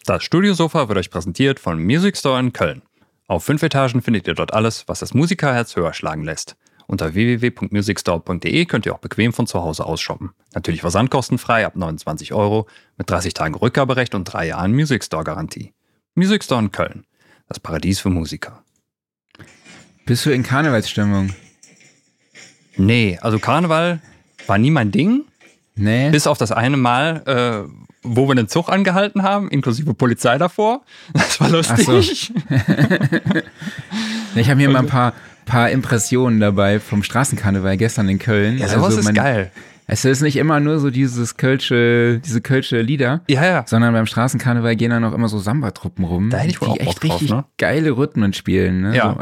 Das Studiosofa wird euch präsentiert von Music Store in Köln. Auf 5 Etagen findet ihr dort alles, was das Musikerherz höher schlagen lässt. Unter www.musicstore.de könnt ihr auch bequem von zu Hause aus shoppen. Natürlich versandkostenfrei ab 29 € mit 30 Tagen Rückgaberecht und 3 Jahren Music Store Garantie. Music Store in Köln. Das Paradies für Musiker. Bist du in Karnevalsstimmung? Nee, also Karneval war nie mein Ding. Nee. Bis auf das eine Mal, wo wir den Zug angehalten haben, inklusive Polizei davor. Das war lustig. Ach so. Ich habe hier mal ein paar Impressionen dabei vom Straßenkarneval gestern in Köln. Ja, sowas ist geil. Es ist nicht immer nur so diese kölsche Lieder, Ja. sondern beim Straßenkarneval gehen dann auch immer so Samba-Truppen rum, Da hätte ich wohl die auch echt Bock drauf, richtig ne? geile Rhythmen spielen. Ne? Ja. So,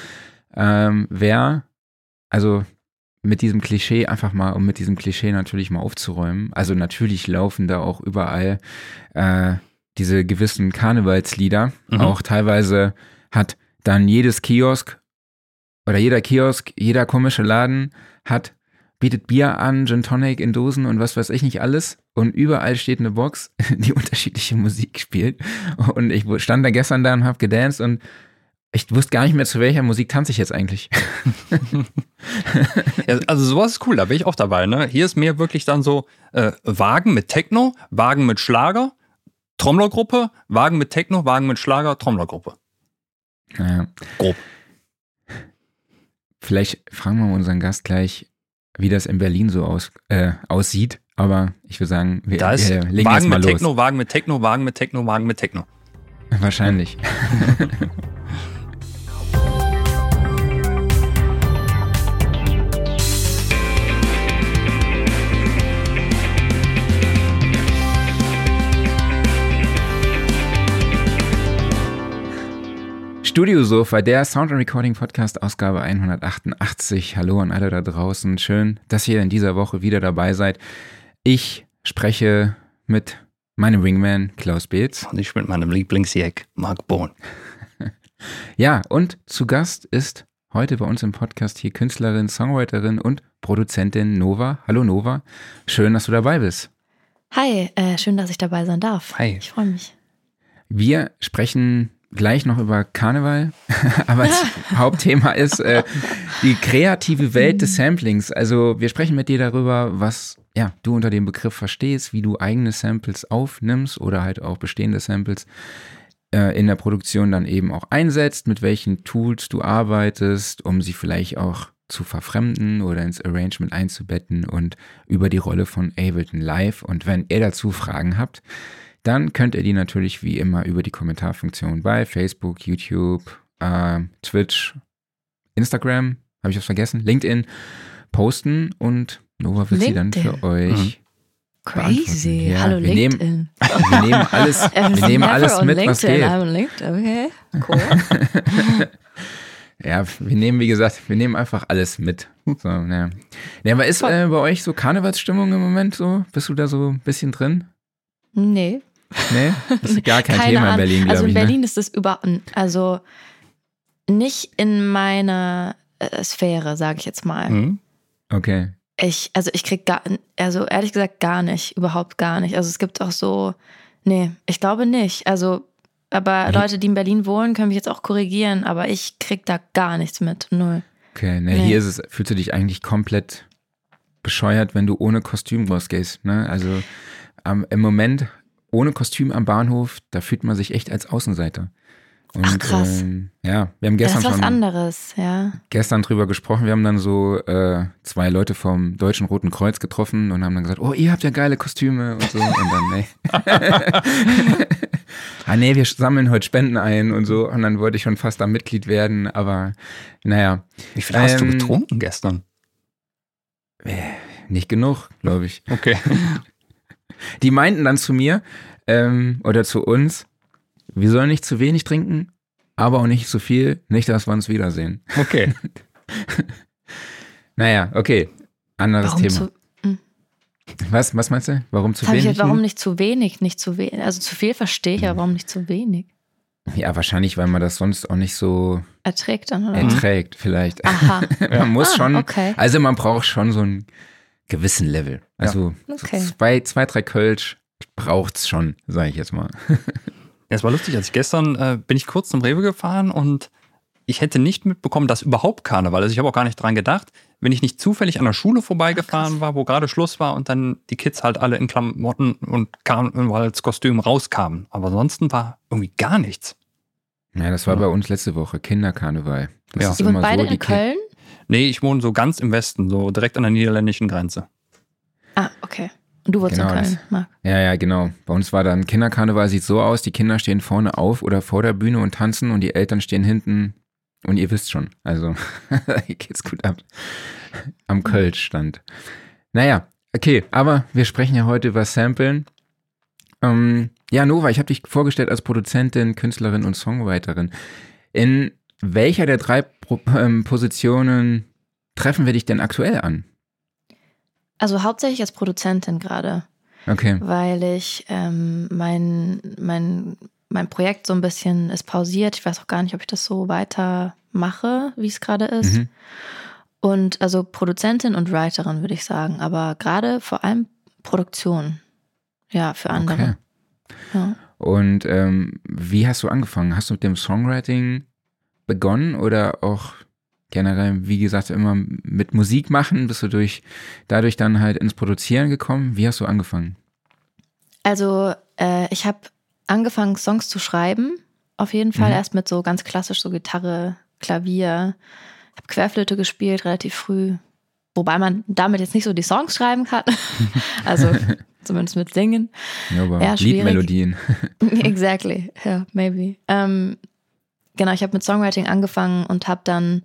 also mit diesem Klischee einfach mal, um mit diesem Klischee natürlich mal aufzuräumen. Also natürlich laufen da auch überall diese gewissen Karnevalslieder. Auch teilweise hat dann jedes Kiosk oder jeder Kiosk, jeder komische Laden bietet Bier an, Gin Tonic in Dosen und was weiß ich nicht alles. Und überall steht eine Box, die unterschiedliche Musik spielt. Und ich stand da gestern da und habe gedanced und ich wusste gar nicht mehr, zu welcher Musik tanze ich jetzt eigentlich. Ja, also sowas ist cool, da bin ich auch dabei. Ne? Hier ist mehr wirklich dann so Wagen mit Techno, Wagen mit Schlager, Trommlergruppe, Wagen mit Techno, Wagen mit Schlager, Trommlergruppe. Naja. Grob. Vielleicht fragen wir mal unseren Gast gleich, wie das in Berlin so aussieht. Aber ich würde sagen, wir Da ist legen Wagen jetzt mal mit los. Techno, Wagen mit Techno, Wagen mit Techno, Wagen mit Techno. Wahrscheinlich. Studiosofa, der Sound and Recording Podcast, Ausgabe 188. Hallo an alle da draußen. Schön, dass ihr in dieser Woche wieder dabei seid. Ich spreche mit meinem Wingman Klaus Beetz. Und ich mit meinem Lieblingsjack Marc Bohn. Ja, und zu Gast ist heute bei uns im Podcast hier Künstlerin, Songwriterin und Produzentin Nova. Hallo Nova, schön, dass du dabei bist. Hi, schön, dass ich dabei sein darf. Hi. Ich freue mich. Wir sprechen gleich noch über Karneval, aber das Hauptthema ist die kreative Welt des Samplings. Also wir sprechen mit dir darüber, was du unter dem Begriff verstehst, wie du eigene Samples aufnimmst oder halt auch bestehende Samples in der Produktion dann eben auch einsetzt, mit welchen Tools du arbeitest, um sie vielleicht auch zu verfremden oder ins Arrangement einzubetten und über die Rolle von Ableton Live. Und wenn ihr dazu Fragen habt, dann könnt ihr die natürlich wie immer über die Kommentarfunktion bei Facebook, YouTube, Twitch, Instagram, habe ich was vergessen, LinkedIn posten und Nova wird sie dann für euch Crazy. Ja, Hallo wir LinkedIn. Wir nehmen alles mit, was geht. Okay, cool. Ja, wir nehmen einfach alles mit. So, ja. Ja, aber ist bei euch so Karnevalsstimmung im Moment so? Bist du da so ein bisschen drin? Nee. Nee? Das ist gar kein Keine Thema in Ahnung. Berlin, glaube Also ich. in Berlin ist es also nicht in meiner Sphäre, sage ich jetzt mal. Ne? Okay. Ich krieg ehrlich gesagt gar nicht, überhaupt gar nicht. Also es gibt auch so, nee, ich glaube nicht. Also, aber Leute, die in Berlin wohnen, können mich jetzt auch korrigieren, aber ich krieg da gar nichts mit, null. Okay, ne, Nee. hier fühlst du dich eigentlich komplett bescheuert, wenn du ohne Kostüm rausgehst, ne? Also im Moment ohne Kostüm am Bahnhof, da fühlt man sich echt als Außenseiter. Und, Ach, krass. Ja, wir haben Das gestern ist was schon anderes, ja. drüber gesprochen. Wir haben dann so 2 Leute vom Deutschen Roten Kreuz getroffen und haben dann gesagt, oh, ihr habt ja geile Kostüme und so. Und dann, nee. Wir sammeln heute Spenden ein und so. Und dann wollte ich schon fast da Mitglied werden, aber naja. Wie viel hast du getrunken gestern? Nicht genug, glaube ich. Okay. Die meinten dann zu mir oder zu uns, wir sollen nicht zu wenig trinken, aber auch nicht zu viel, nicht, dass wir uns wiedersehen. Okay. Naja, okay. Anderes Warum Thema. Was meinst du? Warum zu wenig? Warum nicht zu wenig? Nicht zu wenig. Also zu viel verstehe ich, aber warum nicht zu wenig? Ja, wahrscheinlich, weil man das sonst auch nicht so Erträgt dann, oder? erträgt, vielleicht. Aha. Man muss schon, okay. also man braucht schon so einen gewissen Level. Also Okay. so 2, 3 Kölsch braucht's schon, sage ich jetzt mal. Ja, es war lustig, als ich gestern bin ich kurz zum Rewe gefahren und ich hätte nicht mitbekommen, dass überhaupt Karneval ist. Ich habe auch gar nicht dran gedacht, wenn ich nicht zufällig an der Schule vorbeigefahren war, wo gerade Schluss war und dann die Kids halt alle in Klamotten und Karnevalskostüm rauskamen. Aber ansonsten war irgendwie gar nichts. Ja, das war bei uns letzte Woche, Kinderkarneval. Das ist Ihr wohnt immer beide so, in Köln? Nee, ich wohne so ganz im Westen, so direkt an der niederländischen Grenze. Ah, okay. Und du wohnst in Köln, Marc? Ja, genau. Bei uns war dann Kinderkarneval, sieht so aus, die Kinder stehen vorne auf oder vor der Bühne und tanzen und die Eltern stehen hinten und ihr wisst schon, also hier geht's gut ab. Am Kölsch-Stand. Naja, okay, aber wir sprechen ja heute über Samplen. Ja, Nova, ich habe dich vorgestellt als Produzentin, Künstlerin und Songwriterin. In welcher der 3 Positionen treffen wir dich denn aktuell an? Also hauptsächlich als Produzentin gerade. Okay. Weil ich mein Projekt so ein bisschen ist pausiert. Ich weiß auch gar nicht, ob ich das so weitermache, wie es gerade ist. Mhm. Und also Produzentin und Writerin, würde ich sagen. Aber gerade vor allem Produktion. Ja, für andere. Okay. Ja. Und wie hast du angefangen? Hast du mit dem Songwriting begonnen oder auch generell, wie gesagt, immer mit Musik machen? Bist du dadurch dann halt ins Produzieren gekommen? Wie hast du angefangen? Also ich habe angefangen, Songs zu schreiben. Auf jeden Fall erst mit so ganz klassisch so Gitarre, Klavier. Ich habe Querflöte gespielt, relativ früh. Wobei man damit jetzt nicht so die Songs schreiben kann. Also zumindest mit Singen. Ja, aber Ja, Liedmelodien. Exactly, yeah, maybe. Genau, ich habe mit Songwriting angefangen und habe dann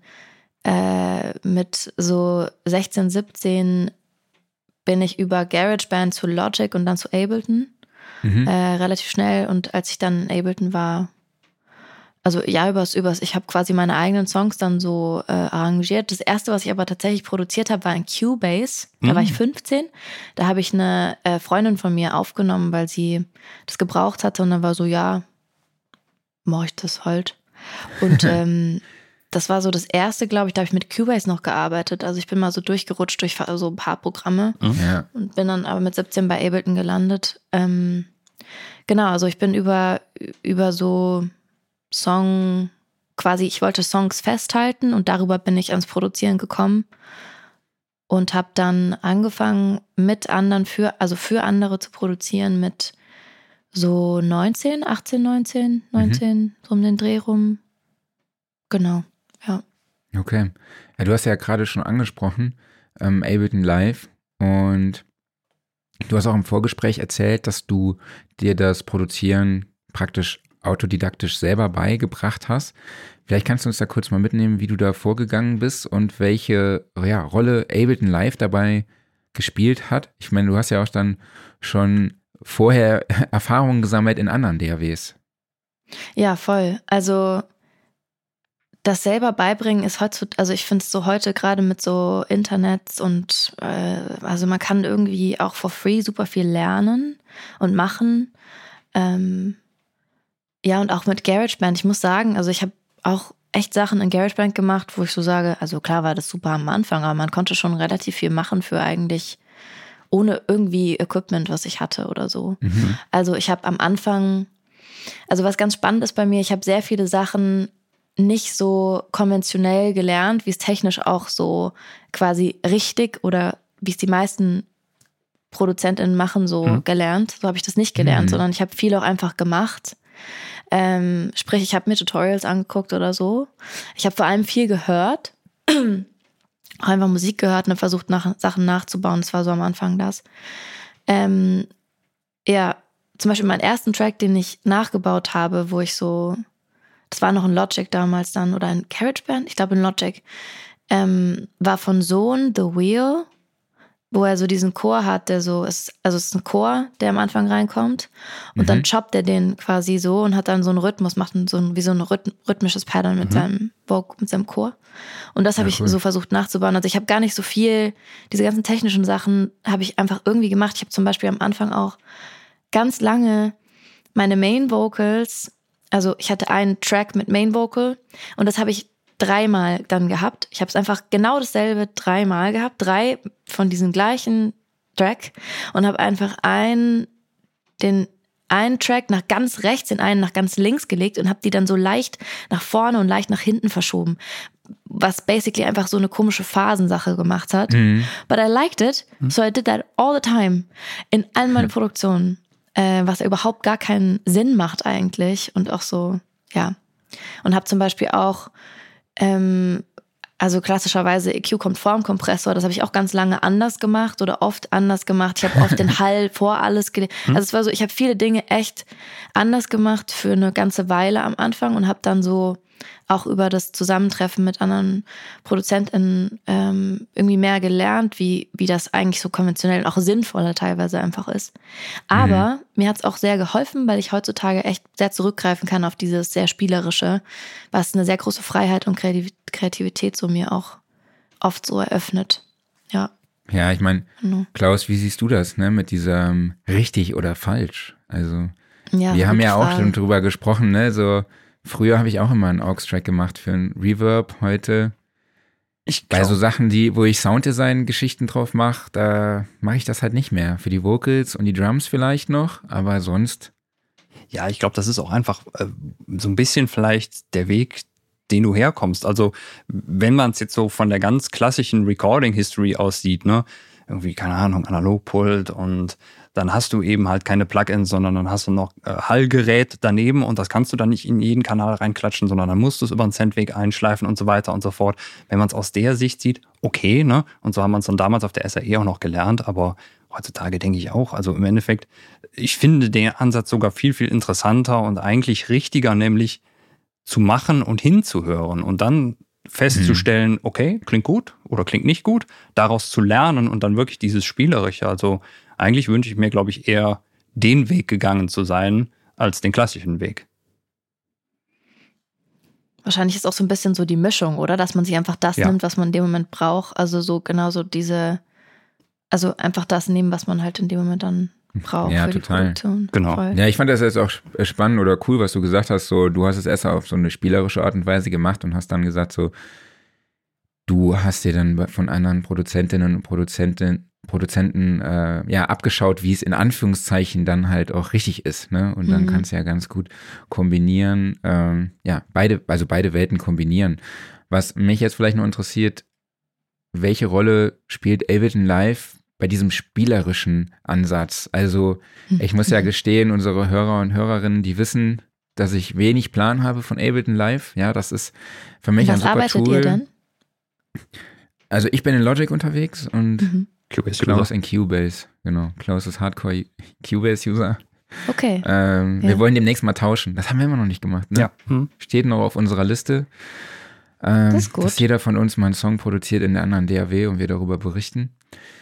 mit so 16, 17 bin ich über GarageBand zu Logic und dann zu Ableton. Relativ schnell. Und als ich dann in Ableton war, also ja, ich habe quasi meine eigenen Songs dann so arrangiert. Das erste, was ich aber tatsächlich produziert habe, war ein Cubase. Da war ich 15. Da habe ich eine Freundin von mir aufgenommen, weil sie das gebraucht hatte. Und dann war so, ja, mache ich das halt. Und das war so das erste, glaube ich, da habe ich mit Cubase noch gearbeitet. Also ich bin mal so durchgerutscht durch so ein paar Programme und bin dann aber mit 17 bei Ableton gelandet. Genau, also ich bin über so Song, quasi, ich wollte Songs festhalten und darüber bin ich ans Produzieren gekommen und habe dann angefangen mit anderen, für andere zu produzieren mit so 18, 19, so um den Dreh rum. Genau, ja. Okay. Ja, du hast ja gerade schon angesprochen, Ableton Live, und du hast auch im Vorgespräch erzählt, dass du dir das Produzieren praktisch autodidaktisch selber beigebracht hast. Vielleicht kannst du uns da kurz mal mitnehmen, wie du da vorgegangen bist und welche Rolle Ableton Live dabei gespielt hat. Ich meine, du hast ja auch dann schon vorher Erfahrungen gesammelt in anderen DAWs. Ja, voll. Also das selber beibringen ist heutzutage, also ich finde es so heute gerade mit so Internets und also man kann irgendwie auch for free super viel lernen und machen. Ja, und auch mit GarageBand. Ich muss sagen, also ich habe auch echt Sachen in GarageBand gemacht, wo ich so sage, also klar war das super am Anfang, aber man konnte schon relativ viel machen für eigentlich ohne irgendwie Equipment, was ich hatte oder so. Also ich habe am Anfang, also was ganz spannend ist bei mir, ich habe sehr viele Sachen nicht so konventionell gelernt, wie es technisch auch so quasi richtig oder wie es die meisten ProduzentInnen machen, so gelernt. So habe ich das nicht gelernt, sondern ich habe viel auch einfach gemacht. Sprich, ich habe mir Tutorials angeguckt oder so. Ich habe vor allem viel gehört. Auch einfach Musik gehört und versucht, Sachen nachzubauen. Das war so am Anfang das. Ja, zum Beispiel meinen ersten Track, den ich nachgebaut habe, wo ich so, das war noch ein Logic damals dann oder ein GarageBand, ich glaube ein Logic, war von Sohn The Wheel, wo er so diesen Chor hat, der so ist, also es ist ein Chor, der am Anfang reinkommt und dann choppt er den quasi so und hat dann so einen Rhythmus, macht wie so ein rhythmisches Pattern mit seinem Chor. Und das habe ich so versucht nachzubauen. Also ich habe gar nicht so viel, diese ganzen technischen Sachen habe ich einfach irgendwie gemacht. Ich habe zum Beispiel am Anfang auch ganz lange meine Main Vocals, also ich hatte einen Track mit Main Vocal und das habe ich 3-mal dann gehabt. Ich habe es einfach genau dasselbe 3-mal gehabt, 3 von diesem gleichen Track und habe einfach den einen Track nach ganz rechts, den einen nach ganz links gelegt und habe die dann so leicht nach vorne und leicht nach hinten verschoben. Was basically einfach so eine komische Phasensache gemacht hat. But I liked it, so I did that all the time. In all meinen Produktionen. Was überhaupt gar keinen Sinn macht eigentlich. Und auch so, ja. Und habe zum Beispiel auch, also klassischerweise EQ kommt vor dem Kompressor. Das habe ich auch ganz lange anders gemacht oder oft anders gemacht. Ich habe oft den Hall vor alles gelegt. Also es war so, ich habe viele Dinge echt anders gemacht für eine ganze Weile am Anfang und habe dann so auch über das Zusammentreffen mit anderen ProduzentInnen irgendwie mehr gelernt, wie das eigentlich so konventionell und auch sinnvoller teilweise einfach ist. Aber mir hat es auch sehr geholfen, weil ich heutzutage echt sehr zurückgreifen kann auf dieses sehr Spielerische, was eine sehr große Freiheit und Kreativität so mir auch oft so eröffnet. Ja. Ja, ich meine, Klaus, wie siehst du das, ne, mit diesem richtig oder falsch? Also, Ja, wir haben ja auch Frage. schon drüber gesprochen, ne, so früher habe ich auch immer einen Aux-Track gemacht für einen Reverb, heute bei so Sachen, wo ich Sounddesign-Geschichten drauf mache, da mache ich das halt nicht mehr. Für die Vocals und die Drums vielleicht noch, aber sonst. Ja, ich glaube, das ist auch einfach so ein bisschen vielleicht der Weg, den du herkommst. Also wenn man es jetzt so von der ganz klassischen Recording-History aussieht, ne, irgendwie, keine Ahnung, Analogpult und dann hast du eben halt keine Plugins, sondern dann hast du noch Hallgerät daneben und das kannst du dann nicht in jeden Kanal reinklatschen, sondern dann musst du es über einen Sendweg einschleifen und so weiter und so fort. Wenn man es aus der Sicht sieht, okay, ne? Und so haben wir es dann damals auf der SAE auch noch gelernt, aber heutzutage denke ich auch, also im Endeffekt, ich finde den Ansatz sogar viel, viel interessanter und eigentlich richtiger, nämlich zu machen und hinzuhören und dann festzustellen, okay, klingt gut oder klingt nicht gut, daraus zu lernen und dann wirklich dieses Spielerische. Also eigentlich wünsche ich mir, glaube ich, eher den Weg gegangen zu sein, als den klassischen Weg. Wahrscheinlich ist auch so ein bisschen so die Mischung, oder? Dass man sich einfach das nimmt, was man in dem Moment braucht. Also so genauso also einfach das nehmen, was man halt in dem Moment dann braucht Ja, für die total. Produktion. Genau. Voll. Ja, ich fand das jetzt auch spannend oder cool, was du gesagt hast. So, du hast es erst auf so eine spielerische Art und Weise gemacht und hast dann gesagt, so, du hast dir dann von anderen Produzentinnen und Produzenten abgeschaut, wie es in Anführungszeichen dann halt auch richtig ist, ne? Und dann kannst du ja ganz gut kombinieren, beide Welten kombinieren. Was mich jetzt vielleicht noch interessiert, welche Rolle spielt Ableton Live bei diesem spielerischen Ansatz? Also ich muss ja gestehen, unsere Hörer und Hörerinnen, die wissen, dass ich wenig Plan habe von Ableton Live. Ja, das ist für mich ein Was super arbeitet Tool. ihr denn? Also ich bin in Logic unterwegs und Cubase Klaus in Cubase. Genau, Klaus ist Hardcore Cubase-User. Okay. Wir wollen demnächst mal tauschen. Das haben wir immer noch nicht gemacht. Ne? Ja. Steht noch auf unserer Liste. Das ist gut. Dass jeder von uns mal einen Song produziert in der anderen DAW und wir darüber berichten.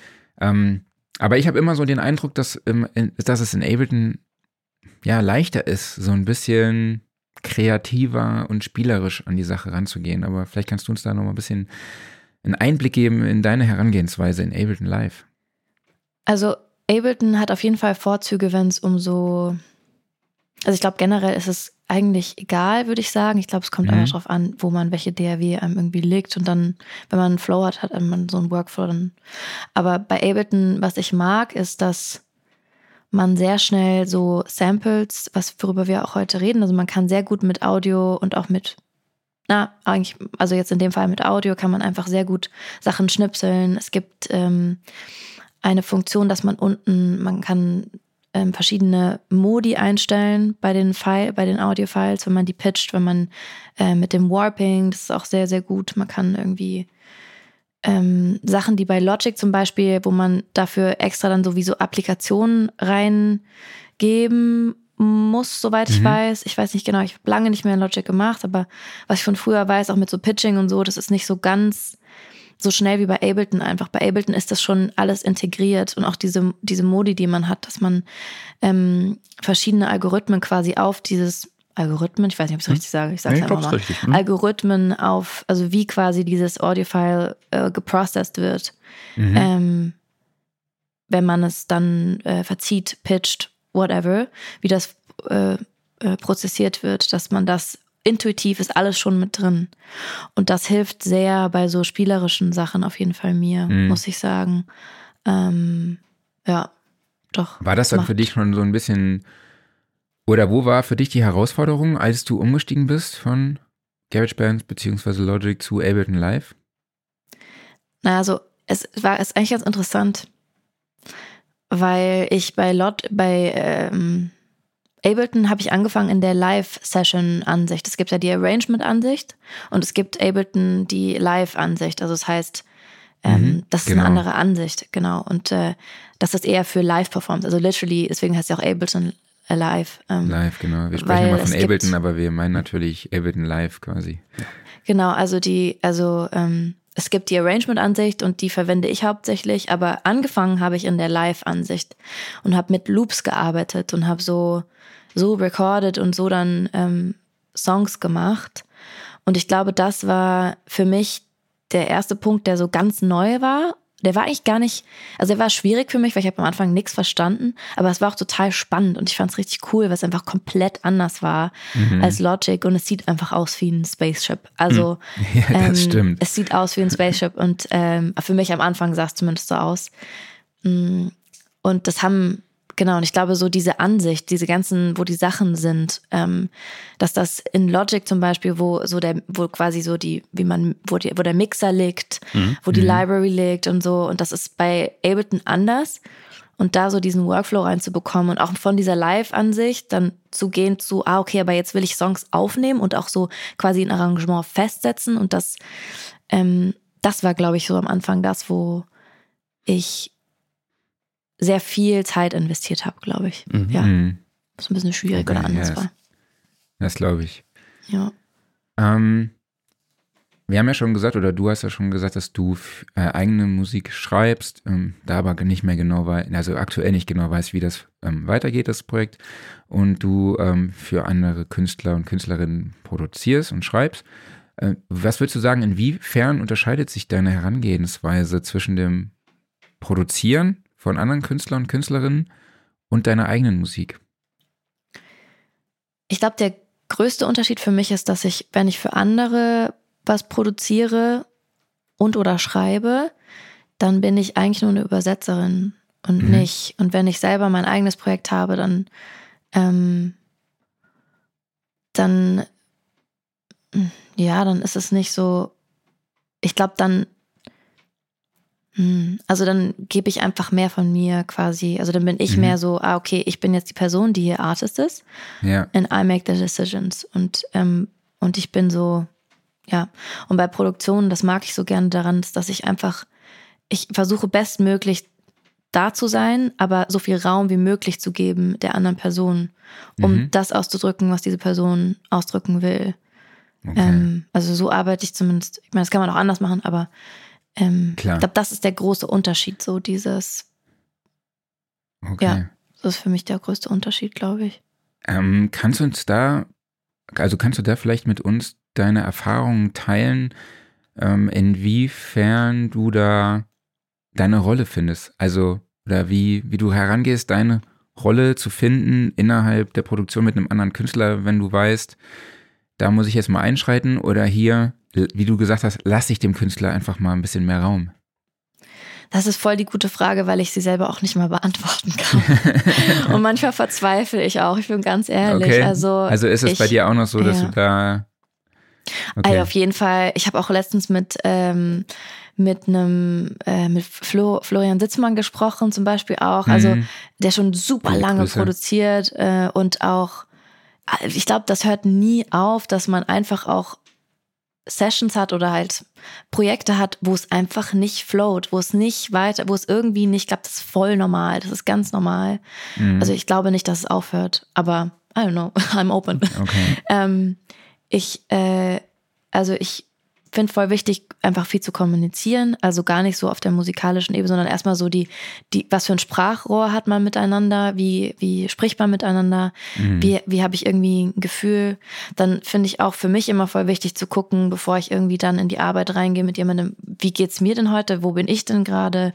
Aber ich habe immer so den Eindruck, dass es in Ableton leichter ist, so ein bisschen kreativer und spielerisch an die Sache ranzugehen. Aber vielleicht kannst du uns da noch mal ein bisschen einen Einblick geben in deine Herangehensweise in Ableton Live. Also Ableton hat auf jeden Fall Vorzüge, wenn es um so, also ich glaube generell ist es eigentlich egal, würde ich sagen. Ich glaube, es kommt einfach drauf an, wo man welche DAW einem irgendwie legt und dann, wenn man einen Flow hat man so einen Workflow dann. Aber bei Ableton, was ich mag, ist, dass man sehr schnell so Samples, worüber wir auch heute reden, also man kann sehr gut mit Audio und auch also jetzt in dem Fall mit Audio kann man einfach sehr gut Sachen schnipseln. Es gibt eine Funktion, dass man kann verschiedene Modi einstellen bei den Audio-Files, wenn man die pitcht, wenn man mit dem Warping, das ist auch sehr, sehr gut. Man kann irgendwie Sachen, die bei Logic zum Beispiel, wo man dafür extra dann sowieso Applikationen reingeben muss, soweit ich weiß. Ich weiß nicht genau, ich habe lange nicht mehr in Logic gemacht, aber was ich von früher weiß, auch mit so Pitching und so, das ist nicht so ganz so schnell wie bei Ableton einfach. Bei Ableton ist das schon alles integriert und auch diese Modi, die man hat, dass man verschiedene Algorithmen quasi auf dieses Algorithmen, ich weiß nicht, ob ich es richtig sage, ich sage es einfach mal. Richtig. Algorithmen also wie quasi dieses Audio-File geprocessed wird, wenn man es dann verzieht, pitcht, whatever, wie das prozessiert wird, dass man das intuitiv ist alles schon mit drin. Und das hilft sehr bei so spielerischen Sachen auf jeden Fall mir, muss ich sagen. Ja, doch. War das dann für dich schon so ein bisschen Oder wo war für dich die Herausforderung, als du umgestiegen bist von GarageBand bzw. Logic zu Ableton Live? Na, also es ist eigentlich ganz interessant, weil ich bei Ableton habe ich angefangen in der Live-Session-Ansicht. Es gibt ja die Arrangement-Ansicht und es gibt Ableton die Live-Ansicht. Also das heißt, das ist genau. eine andere Ansicht, genau. Und das ist eher für Live-Performance. Also literally, deswegen heißt es ja auch Ableton Live. Live, genau. Wir sprechen immer von Ableton, aber wir meinen natürlich Ableton Live quasi. Genau, also es gibt die Arrangement-Ansicht und die verwende ich hauptsächlich, aber angefangen habe ich in der Live-Ansicht und habe mit Loops gearbeitet und habe so recorded und so dann Songs gemacht. Und ich glaube, das war für mich der erste Punkt, der so ganz neu war. Der war eigentlich gar nicht, also der war schwierig für mich, weil ich habe am Anfang nichts verstanden, aber es war auch total spannend und ich fand es richtig cool, weil es einfach komplett anders war als Logic und es sieht einfach aus wie ein Spaceship. Also ja, das stimmt. Es sieht aus wie ein Spaceship und für mich am Anfang sah es zumindest so aus. Und das haben, genau, und ich glaube so diese Ansicht, diese ganzen, wo die Sachen sind, dass das in Logic zum Beispiel, wo quasi so wo der Mixer liegt, wo die Library liegt und so, und das ist bei Ableton anders. Und da so diesen Workflow reinzubekommen und auch von dieser Live-Ansicht dann zu gehen zu, okay, aber jetzt will ich Songs aufnehmen und auch so quasi ein Arrangement festsetzen. Und das war, glaube ich, so am Anfang das, wo ich sehr viel Zeit investiert habe, glaube ich. Ja. Was ein bisschen schwierig oder anders war. Das glaube ich. Ja. Wir haben ja schon gesagt, oder du hast ja schon gesagt, dass du eigene Musik schreibst, da aber nicht mehr genau weißt, also aktuell nicht genau weißt, wie das weitergeht, das Projekt, und du für andere Künstler und Künstlerinnen produzierst und schreibst. Was würdest du sagen, inwiefern unterscheidet sich deine Herangehensweise zwischen dem Produzieren von anderen Künstlern und Künstlerinnen und deiner eigenen Musik? Ich glaube, der größte Unterschied für mich ist, dass ich, wenn ich für andere was produziere und oder schreibe, dann bin ich eigentlich nur eine Übersetzerin und nicht. Und wenn ich selber mein eigenes Projekt habe, dann ist es nicht so, ich glaube dann gebe ich einfach mehr von mir quasi, also dann bin ich mehr so, okay, ich bin jetzt die Person, die hier Artist ist, and I make the decisions und ich bin so, ja, und bei Produktionen, das mag ich so gerne daran, dass ich versuche bestmöglich da zu sein, aber so viel Raum wie möglich zu geben der anderen Person, um das auszudrücken, was diese Person ausdrücken will. Okay. Also so arbeite ich zumindest, ich meine, das kann man auch anders machen, aber ich glaube, das ist der große Unterschied, so dieses, ja, das ist für mich der größte Unterschied, glaube ich. Kannst du da vielleicht mit uns deine Erfahrungen teilen, inwiefern du da deine Rolle findest? Also, oder wie du herangehst, deine Rolle zu finden innerhalb der Produktion mit einem anderen Künstler, wenn du weißt, da muss ich jetzt mal einschreiten, oder hier, wie du gesagt hast, lass ich dem Künstler einfach mal ein bisschen mehr Raum? Das ist voll die gute Frage, weil ich sie selber auch nicht mal beantworten kann. Und manchmal verzweifle ich auch, ich bin ganz ehrlich. Okay. Also ist es bei dir auch noch so, dass du da... Okay. Also auf jeden Fall, ich habe auch letztens mit Florian Sitzmann gesprochen, zum Beispiel auch, also der schon super lange produziert und auch, ich glaube, das hört nie auf, dass man einfach auch Sessions hat oder halt Projekte hat, wo es einfach nicht float, wo es irgendwie nicht, ich glaube, das ist voll normal, das ist ganz normal. Also ich glaube nicht, dass es aufhört, aber I don't know, I'm open. Okay. Ich finde voll wichtig, einfach viel zu kommunizieren, also gar nicht so auf der musikalischen Ebene, sondern erstmal so was für ein Sprachrohr hat man miteinander, wie spricht man miteinander, wie habe ich irgendwie ein Gefühl. Dann finde ich auch für mich immer voll wichtig zu gucken, bevor ich irgendwie dann in die Arbeit reingehe mit jemandem, wie geht's mir denn heute, wo bin ich denn gerade,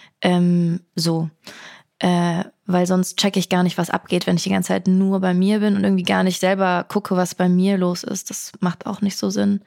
weil sonst checke ich gar nicht, was abgeht, wenn ich die ganze Zeit nur bei mir bin und irgendwie gar nicht selber gucke, was bei mir los ist. Das macht auch nicht so Sinn.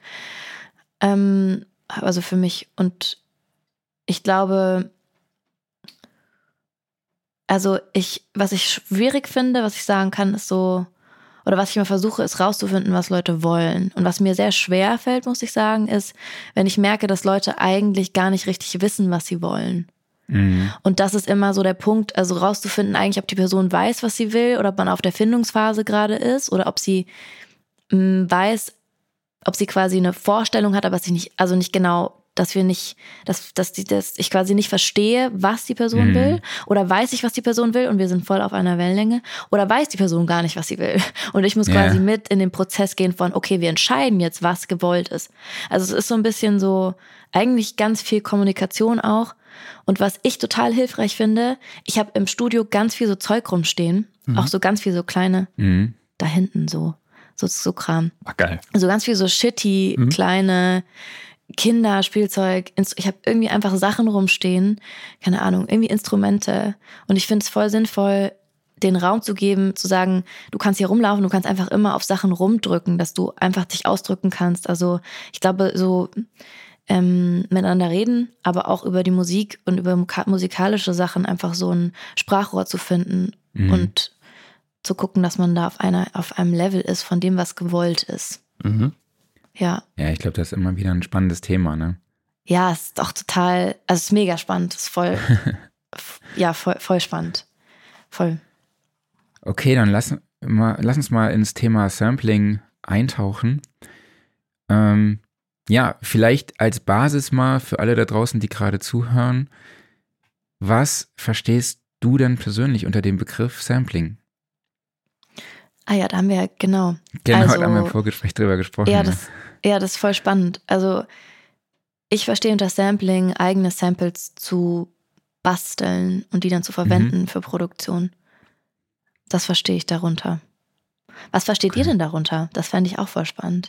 Also für mich, und ich glaube, also was ich schwierig finde, was ich sagen kann, ist so, oder was ich immer versuche, ist rauszufinden, was Leute wollen. Und was mir sehr schwer fällt, muss ich sagen, ist, wenn ich merke, dass Leute eigentlich gar nicht richtig wissen, was sie wollen. Und das ist immer so der Punkt, also rauszufinden eigentlich, ob die Person weiß, was sie will oder ob man auf der Findungsphase gerade ist oder ob sie weiß, ob sie quasi eine Vorstellung hat, aber sie nicht, also nicht genau, dass ich quasi nicht verstehe, was die Person will, oder weiß ich, was die Person will und wir sind voll auf einer Wellenlänge, oder weiß die Person gar nicht, was sie will und ich muss quasi mit in den Prozess gehen von, okay, wir entscheiden jetzt, was gewollt ist. Also es ist so ein bisschen so, eigentlich ganz viel Kommunikation auch, und was ich total hilfreich finde, ich habe im Studio ganz viel so Zeug rumstehen, auch so ganz viel so kleine, da hinten so Kram. Ach, geil. Also ganz viel so shitty, kleine Kinderspielzeug. Ich habe irgendwie einfach Sachen rumstehen, keine Ahnung, irgendwie Instrumente. Und ich finde es voll sinnvoll, den Raum zu geben, zu sagen, du kannst hier rumlaufen, du kannst einfach immer auf Sachen rumdrücken, dass du einfach dich ausdrücken kannst. Also ich glaube, so miteinander reden, aber auch über die Musik und über musikalische Sachen einfach so ein Sprachrohr zu finden und zu gucken, dass man da auf einem Level ist von dem, was gewollt ist. Ja. Ja, ich glaube, das ist immer wieder ein spannendes Thema, ne? Ja, es ist auch total, also es ist mega spannend, es ist voll, voll spannend. Voll. Okay, dann lass uns mal ins Thema Sampling eintauchen. Ja, vielleicht als Basis mal für alle da draußen, die gerade zuhören. Was verstehst du denn persönlich unter dem Begriff Sampling? Ah ja, da haben wir ja, genau. Genau, da haben wir im Vorgespräch drüber gesprochen. Ja, das ist voll spannend. Also ich verstehe unter Sampling, eigene Samples zu basteln und die dann zu verwenden für Produktion. Das verstehe ich darunter. Was versteht ihr denn darunter? Das fände ich auch voll spannend.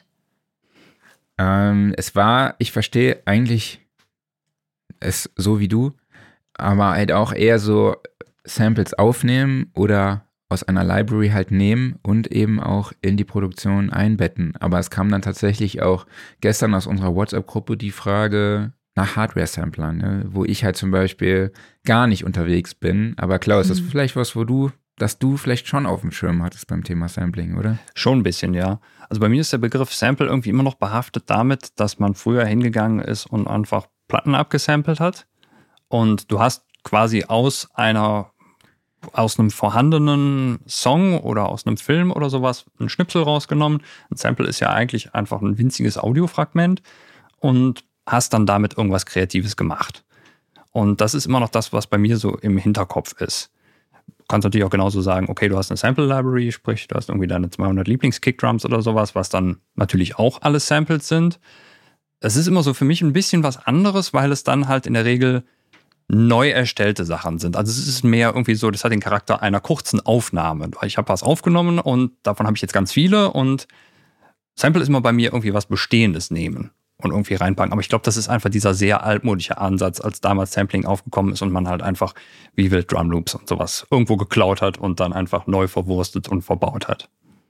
Ich verstehe eigentlich es so wie du, aber halt auch eher so Samples aufnehmen oder aus einer Library halt nehmen und eben auch in die Produktion einbetten. Aber es kam dann tatsächlich auch gestern aus unserer WhatsApp-Gruppe die Frage nach Hardware-Samplern, ne? Wo ich halt zum Beispiel gar nicht unterwegs bin. Aber Klaus, das ist vielleicht was, dass du vielleicht schon auf dem Schirm hattest beim Thema Sampling, oder? Schon ein bisschen, ja. Also bei mir ist der Begriff Sample irgendwie immer noch behaftet damit, dass man früher hingegangen ist und einfach Platten abgesampelt hat. Und du hast quasi aus einem vorhandenen Song oder aus einem Film oder sowas einen Schnipsel rausgenommen. Ein Sample ist ja eigentlich einfach ein winziges Audiofragment und hast dann damit irgendwas Kreatives gemacht. Und das ist immer noch das, was bei mir so im Hinterkopf ist. Du kannst natürlich auch genauso sagen, okay, du hast eine Sample-Library, sprich, du hast irgendwie deine 200 Lieblings-Kickdrums oder sowas, was dann natürlich auch alles Samples sind. Es ist immer so für mich ein bisschen was anderes, weil es dann halt in der Regel neu erstellte Sachen sind. Also es ist mehr irgendwie so, das hat den Charakter einer kurzen Aufnahme. Ich habe was aufgenommen und davon habe ich jetzt ganz viele und Sample ist immer bei mir irgendwie was Bestehendes nehmen und irgendwie reinpacken. Aber ich glaube, das ist einfach dieser sehr altmodische Ansatz, als damals Sampling aufgekommen ist und man halt einfach wie wild Drumloops und sowas irgendwo geklaut hat und dann einfach neu verwurstet und verbaut hat.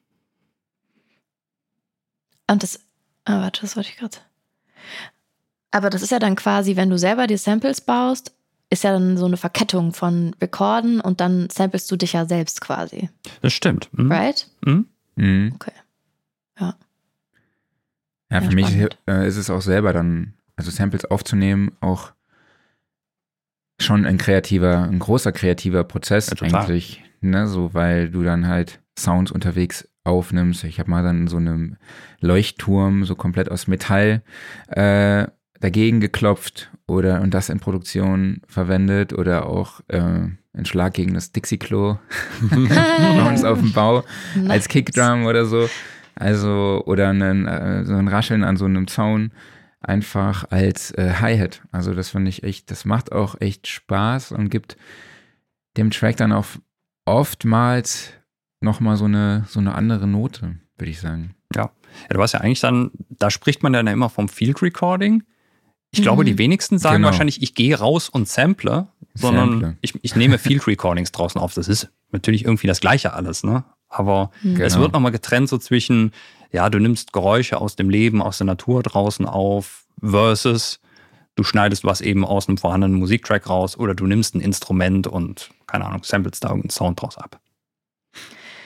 Und das wollte ich gerade. Aber das ist ja dann quasi, wenn du selber die Samples baust, ist ja dann so eine Verkettung von Rekorden und dann samplest du dich ja selbst quasi. Das stimmt. Right? Okay. Ja. Ja, für mich ist es auch selber dann, also Samples aufzunehmen, auch schon ein großer kreativer Prozess eigentlich, ne, so, weil du dann halt Sounds unterwegs aufnimmst. Ich habe mal dann so einen Leuchtturm so komplett aus Metall dagegen geklopft und das in Produktion verwendet oder auch ein Schlag gegen das Dixie-Klo bei uns auf dem Bau als Kickdrum oder so. Also, oder so ein Rascheln an so einem Zaun einfach als Hi-Hat. Also das finde ich echt, das macht auch echt Spaß und gibt dem Track dann auch oftmals nochmal so eine andere Note, würde ich sagen. Ja, du hast ja eigentlich dann, da spricht man dann ja immer vom Field Recording. Ich glaube, die wenigsten sagen wahrscheinlich, ich gehe raus und sample, sondern ich nehme Field Recordings draußen auf. Das ist natürlich irgendwie das Gleiche alles, ne? Aber es wird nochmal getrennt so zwischen, ja, du nimmst Geräusche aus dem Leben, aus der Natur draußen auf, versus du schneidest was eben aus einem vorhandenen Musiktrack raus oder du nimmst ein Instrument und, keine Ahnung, samplest da irgendeinen Sound draus ab.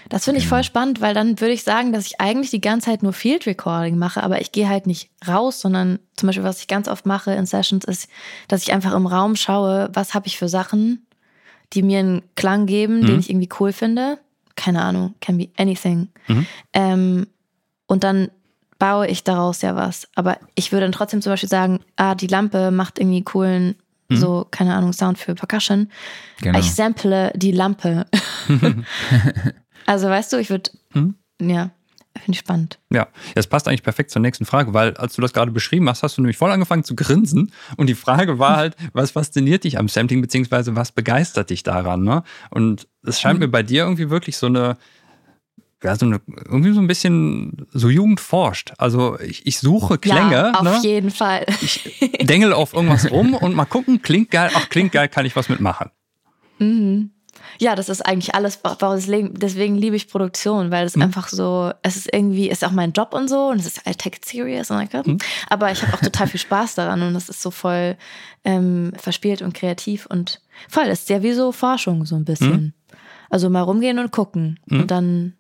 Das finde ich voll spannend, weil dann würde ich sagen, dass ich eigentlich die ganze Zeit nur Field Recording mache, aber ich gehe halt nicht raus, sondern zum Beispiel, was ich ganz oft mache in Sessions, ist, dass ich einfach im Raum schaue, was habe ich für Sachen, die mir einen Klang geben, den ich irgendwie cool finde. Keine Ahnung, can be anything. Und dann baue ich daraus ja was. Aber ich würde dann trotzdem zum Beispiel sagen, die Lampe macht irgendwie coolen, so, keine Ahnung, Sound für Percussion. Genau. Ich sample die Lampe. Also weißt du, ich würde, ja, finde ich spannend. Ja, das passt eigentlich perfekt zur nächsten Frage, weil als du das gerade beschrieben hast, hast du nämlich voll angefangen zu grinsen und die Frage war halt, was fasziniert dich am Sampling, beziehungsweise was begeistert dich daran, ne? Und es scheint mir bei dir irgendwie wirklich irgendwie so ein bisschen so Jugend forscht. Also ich suche Klänge. Ja, auf jeden Fall. Ich dengel auf irgendwas rum und mal gucken, klingt geil, kann ich was mitmachen. Ja, das ist eigentlich alles, deswegen liebe ich Produktion, weil es einfach so, es ist irgendwie, ist auch mein Job und so und es ist, I take it serious und aber ich habe auch total viel Spaß daran und es ist so voll verspielt und kreativ und voll, das ist ja wie so Forschung so ein bisschen. Also mal rumgehen und gucken und dann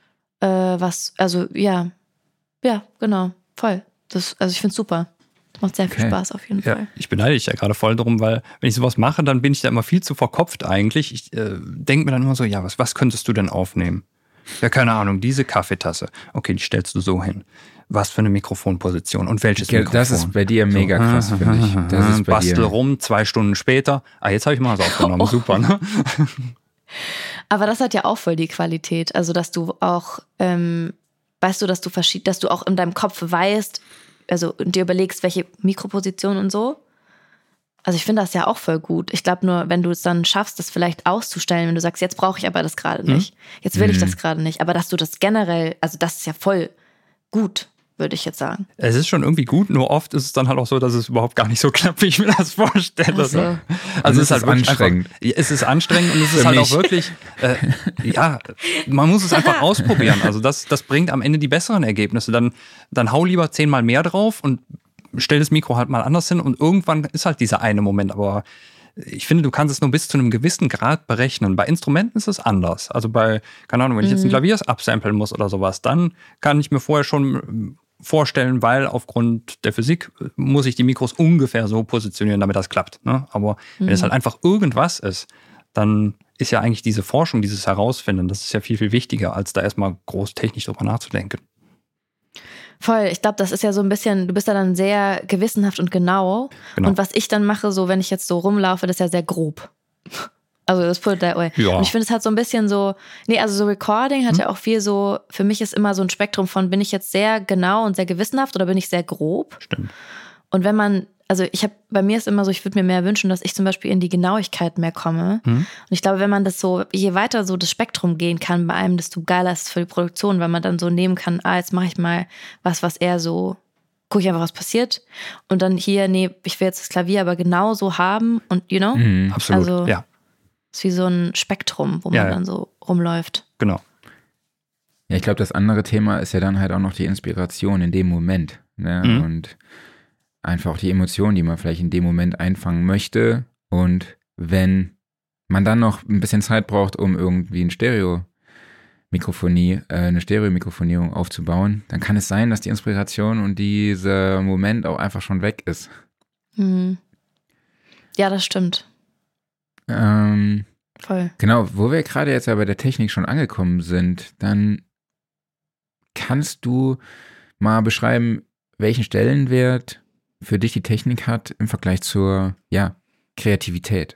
ja, genau, voll. Also ich finde es super. Das macht sehr viel Spaß auf jeden Fall. Ich beneide dich ja gerade voll darum, weil wenn ich sowas mache, dann bin ich da immer viel zu verkopft eigentlich. Ich denke mir dann immer so, ja, was könntest du denn aufnehmen? Ja, keine Ahnung, diese Kaffeetasse. Okay, die stellst du so hin. Was für eine Mikrofonposition und welches Mikrofon? Das ist bei dir mega krass, finde ich. Das ist bei Bastel rum, 2 Stunden später. Jetzt habe ich mal was aufgenommen, super, ne? Aber das hat ja auch voll die Qualität. Also, dass du auch, weißt du, dass du auch in deinem Kopf weißt, also dir überlegst, welche Mikroposition und so. Also ich finde das ja auch voll gut. Ich glaube nur, wenn du es dann schaffst, das vielleicht auszustellen, wenn du sagst, jetzt brauche ich aber das gerade nicht. Jetzt will ich das gerade nicht. Aber dass du das generell, also das ist ja voll gut, würde ich jetzt sagen. Es ist schon irgendwie gut, nur oft ist es dann halt auch so, dass es überhaupt gar nicht so klappt, wie ich mir das vorstelle. So. Also es ist halt anstrengend. Es ist anstrengend und es ist halt auch wirklich, man muss es einfach ausprobieren. Also das bringt am Ende die besseren Ergebnisse. Dann hau lieber 10-mal mehr drauf und stell das Mikro halt mal anders hin und irgendwann ist halt dieser eine Moment. Aber ich finde, du kannst es nur bis zu einem gewissen Grad berechnen. Bei Instrumenten ist es anders. Also bei, keine Ahnung, wenn ich jetzt ein Klavier absamplen muss oder sowas, dann kann ich mir vorher schon vorstellen, weil aufgrund der Physik muss ich die Mikros ungefähr so positionieren, damit das klappt. Ne? Aber wenn es halt einfach irgendwas ist, dann ist ja eigentlich diese Forschung, dieses Herausfinden, das ist ja viel, viel wichtiger, als da erstmal groß technisch drüber nachzudenken. Voll, ich glaube, das ist ja so ein bisschen, du bist ja dann sehr gewissenhaft und genau. Und was ich dann mache, so wenn ich jetzt so rumlaufe, das ist ja sehr grob. Also das put it that way. Ja. Und ich finde, es hat so ein bisschen so, also so Recording hat ja auch viel so, für mich ist immer so ein Spektrum von, bin ich jetzt sehr genau und sehr gewissenhaft oder bin ich sehr grob? Stimmt. Und wenn man, also bei mir ist immer so, ich würde mir mehr wünschen, dass ich zum Beispiel in die Genauigkeit mehr komme. Und ich glaube, wenn man das so, je weiter so das Spektrum gehen kann bei einem, desto geiler ist es für die Produktion, weil man dann so nehmen kann, jetzt mache ich mal was eher so, gucke ich einfach, was passiert. Und dann hier, ich will jetzt das Klavier aber genau so haben und, Absolut, also, ja. ist wie so ein Spektrum, wo man dann so rumläuft. Genau. Ja, ich glaube, das andere Thema ist ja dann halt auch noch die Inspiration in dem Moment. Ne? Und einfach auch die Emotionen, die man vielleicht in dem Moment einfangen möchte. Und wenn man dann noch ein bisschen Zeit braucht, um irgendwie eine Stereo-Mikrofonierung aufzubauen, dann kann es sein, dass die Inspiration und dieser Moment auch einfach schon weg ist. Ja, das stimmt. Voll. Genau, wo wir gerade jetzt ja bei der Technik schon angekommen sind, dann kannst du mal beschreiben, welchen Stellenwert für dich die Technik hat im Vergleich zur Kreativität.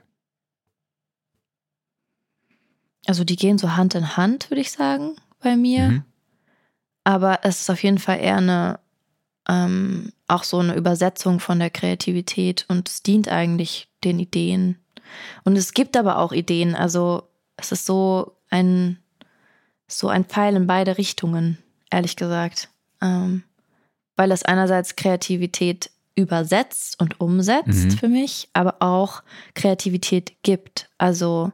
Also die gehen so Hand in Hand, würde ich sagen, bei mir. Aber es ist auf jeden Fall eher auch so eine Übersetzung von der Kreativität und es dient eigentlich den Ideen. Und es gibt aber auch Ideen, also es ist so ein Pfeil in beide Richtungen, ehrlich gesagt. Weil es einerseits Kreativität übersetzt und umsetzt für mich, aber auch Kreativität gibt. Also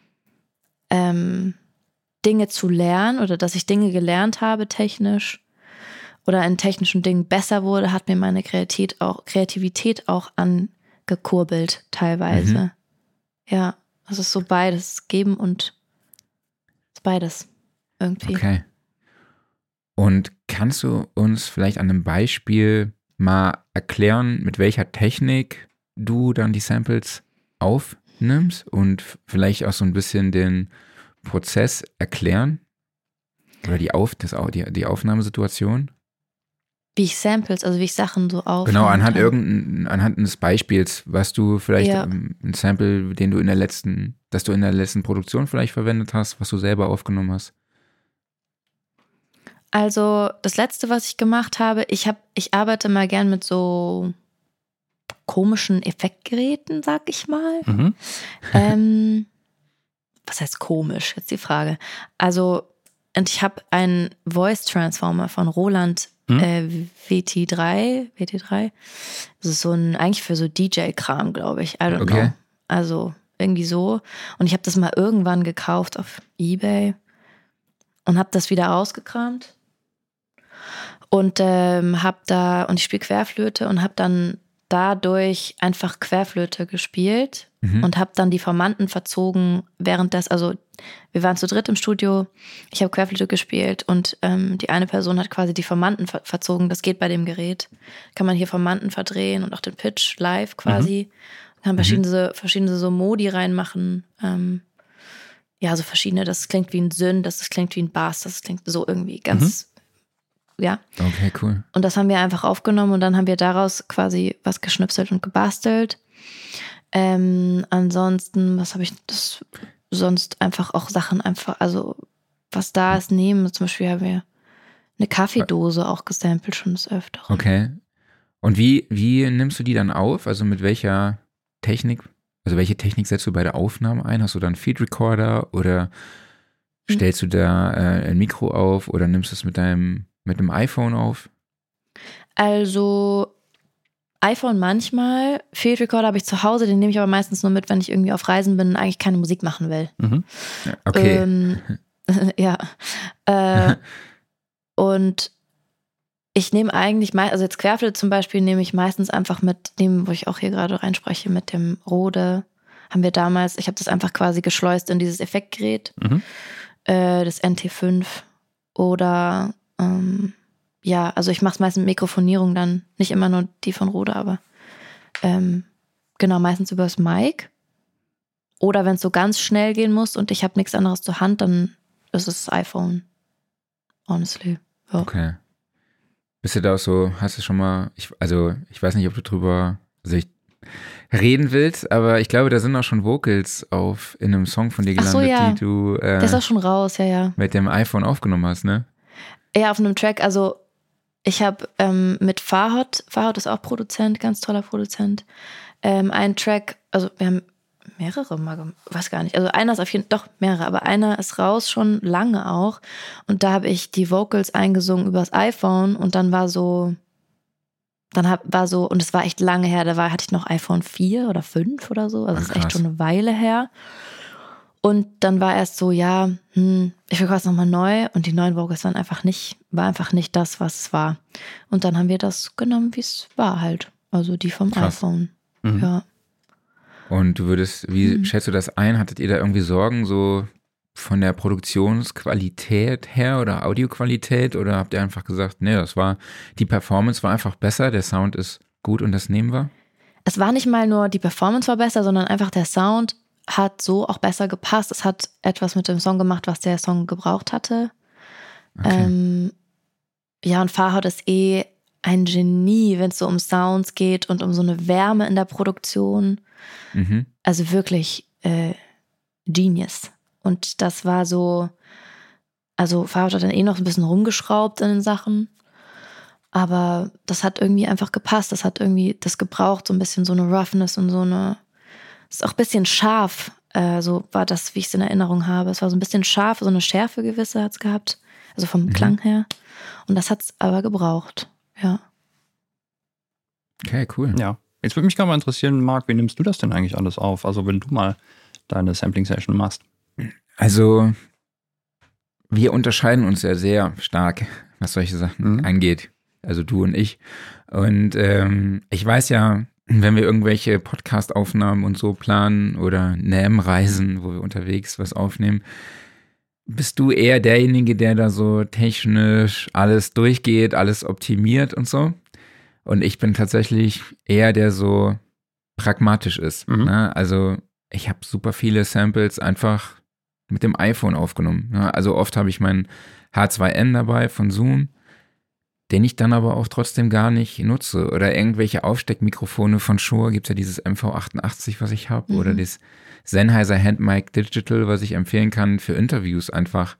Dinge zu lernen oder dass ich Dinge gelernt habe technisch oder in technischen Dingen besser wurde, hat mir meine Kreativität auch angekurbelt teilweise. Ja, es ist so beides, geben und beides. irgendwie. Okay. Und kannst du uns vielleicht an einem Beispiel mal erklären, mit welcher Technik du dann die Samples aufnimmst und vielleicht auch so ein bisschen den Prozess erklären? Oder die Aufnahmesituation? Wie ich Samples, also wie ich Sachen so aufnehme. Genau, anhand eines Beispiels, was du vielleicht ein Sample, den du das du in der letzten Produktion vielleicht verwendet hast, was du selber aufgenommen hast. Also das Letzte, was ich gemacht habe, ich arbeite mal gern mit so komischen Effektgeräten, sag ich mal. Was heißt komisch? Jetzt die Frage. Also, und ich habe einen Voice Transformer von Roland WT3. Das ist so eigentlich für so DJ-Kram, glaube ich. I don't know. Also irgendwie so. Und ich habe das mal irgendwann gekauft auf eBay und habe das wieder ausgekramt. Und ich spiele Querflöte und habe dann dadurch einfach Querflöte gespielt und habe dann die Formanten verzogen also wir waren zu dritt im Studio, ich habe Querflöte gespielt und die eine Person hat quasi die Formanten verzogen, das geht bei dem Gerät, kann man hier Formanten verdrehen und auch den Pitch live quasi, kann verschiedene so Modi reinmachen, so verschiedene, das klingt wie ein Syn, das klingt wie ein Bass, das klingt so irgendwie ganz ja. Okay, cool. Und das haben wir einfach aufgenommen und dann haben wir daraus quasi was geschnipselt und gebastelt. Ansonsten, was habe ich sonst einfach auch Sachen also was da ist, nehmen. Zum Beispiel haben wir eine Kaffeedose auch gesampelt schon des Öfteren. Okay. Und wie nimmst du die dann auf? Also mit welcher Technik? Also welche Technik setzt du bei der Aufnahme ein? Hast du da einen Feed Recorder oder stellst du da ein Mikro auf oder nimmst du es mit einem iPhone auf? Also iPhone manchmal, Field Recorder habe ich zu Hause, den nehme ich aber meistens nur mit, wenn ich irgendwie auf Reisen bin und eigentlich keine Musik machen will. Okay. Ja. Und ich nehme eigentlich, also jetzt Querflöte zum Beispiel nehme ich meistens einfach mit dem, wo ich auch hier gerade reinspreche, mit dem Rode, haben wir damals, ich habe das einfach quasi geschleust in dieses Effektgerät, das NT5 oder also ich mache es meistens mit Mikrofonierung dann, nicht immer nur die von Rode, aber genau, meistens über das Mic. Oder wenn es so ganz schnell gehen muss und ich habe nichts anderes zur Hand, dann ist es das iPhone. Honestly. Ja. Okay. Bist du da auch so, hast du schon mal, ich weiß nicht, ob du reden willst, aber ich glaube, da sind auch schon Vocals in einem Song von dir gelandet, die du der ist auch schon raus, ja. Mit dem iPhone aufgenommen hast, ne? Ja, auf einem Track, also ich habe mit Farhad ist auch Produzent, ganz toller Produzent, einen Track, also wir haben mehrere mal, weiß gar nicht, also einer ist auf jeden Fall, doch mehrere, aber einer ist raus, schon lange auch und da habe ich die Vocals eingesungen übers iPhone und dann war so, und es war echt lange her, hatte ich noch iPhone 4 oder 5 oder so, also das ist echt schon eine Weile her. Und dann war erst so, ich verkaufe es nochmal neu und die neuen Vocals war einfach nicht das, was es war. Und dann haben wir das genommen, wie es war halt. Also die vom iPhone. Ja. Und wie schätzt du das ein? Hattet ihr da irgendwie Sorgen, so von der Produktionsqualität her oder Audioqualität? Oder habt ihr einfach gesagt, nee, die Performance war einfach besser, der Sound ist gut und das nehmen wir? Es war nicht mal nur die Performance war besser, sondern einfach der Sound hat so auch besser gepasst. Es hat etwas mit dem Song gemacht, was der Song gebraucht hatte. Okay. Und Farhad ist ein Genie, wenn es so um Sounds geht und um so eine Wärme in der Produktion. Also wirklich Genius. Und das war so, also Farhad hat dann noch ein bisschen rumgeschraubt in den Sachen, aber das hat irgendwie einfach gepasst. Das hat irgendwie das gebraucht, so ein bisschen so eine Roughness und so eine, ist auch ein bisschen scharf, so war das, wie ich es in Erinnerung habe. Es war so ein bisschen scharf, so eine Schärfe gewisse hat es gehabt, also vom Klang her. Und das hat es aber gebraucht, ja. Okay, cool. Ja, jetzt würde mich gerne mal interessieren, Marc, wie nimmst du das denn eigentlich alles auf? Also wenn du mal deine Sampling-Session machst. Also wir unterscheiden uns ja sehr stark, was solche Sachen angeht. Also du und ich. Und ich weiß ja, wenn wir irgendwelche Podcast-Aufnahmen und so planen oder NAMM-Reisen, wo wir unterwegs was aufnehmen, bist du eher derjenige, der da so technisch alles durchgeht, alles optimiert und so. Und ich bin tatsächlich eher der so pragmatisch ist. Ne? Also ich habe super viele Samples einfach mit dem iPhone aufgenommen. Ne? Also oft habe ich meinen H2N dabei von Zoom, den ich dann aber auch trotzdem gar nicht nutze. Oder irgendwelche Aufsteckmikrofone von Shure, gibt es ja dieses MV88, was ich habe, oder das Sennheiser Handmic Digital, was ich empfehlen kann für Interviews einfach.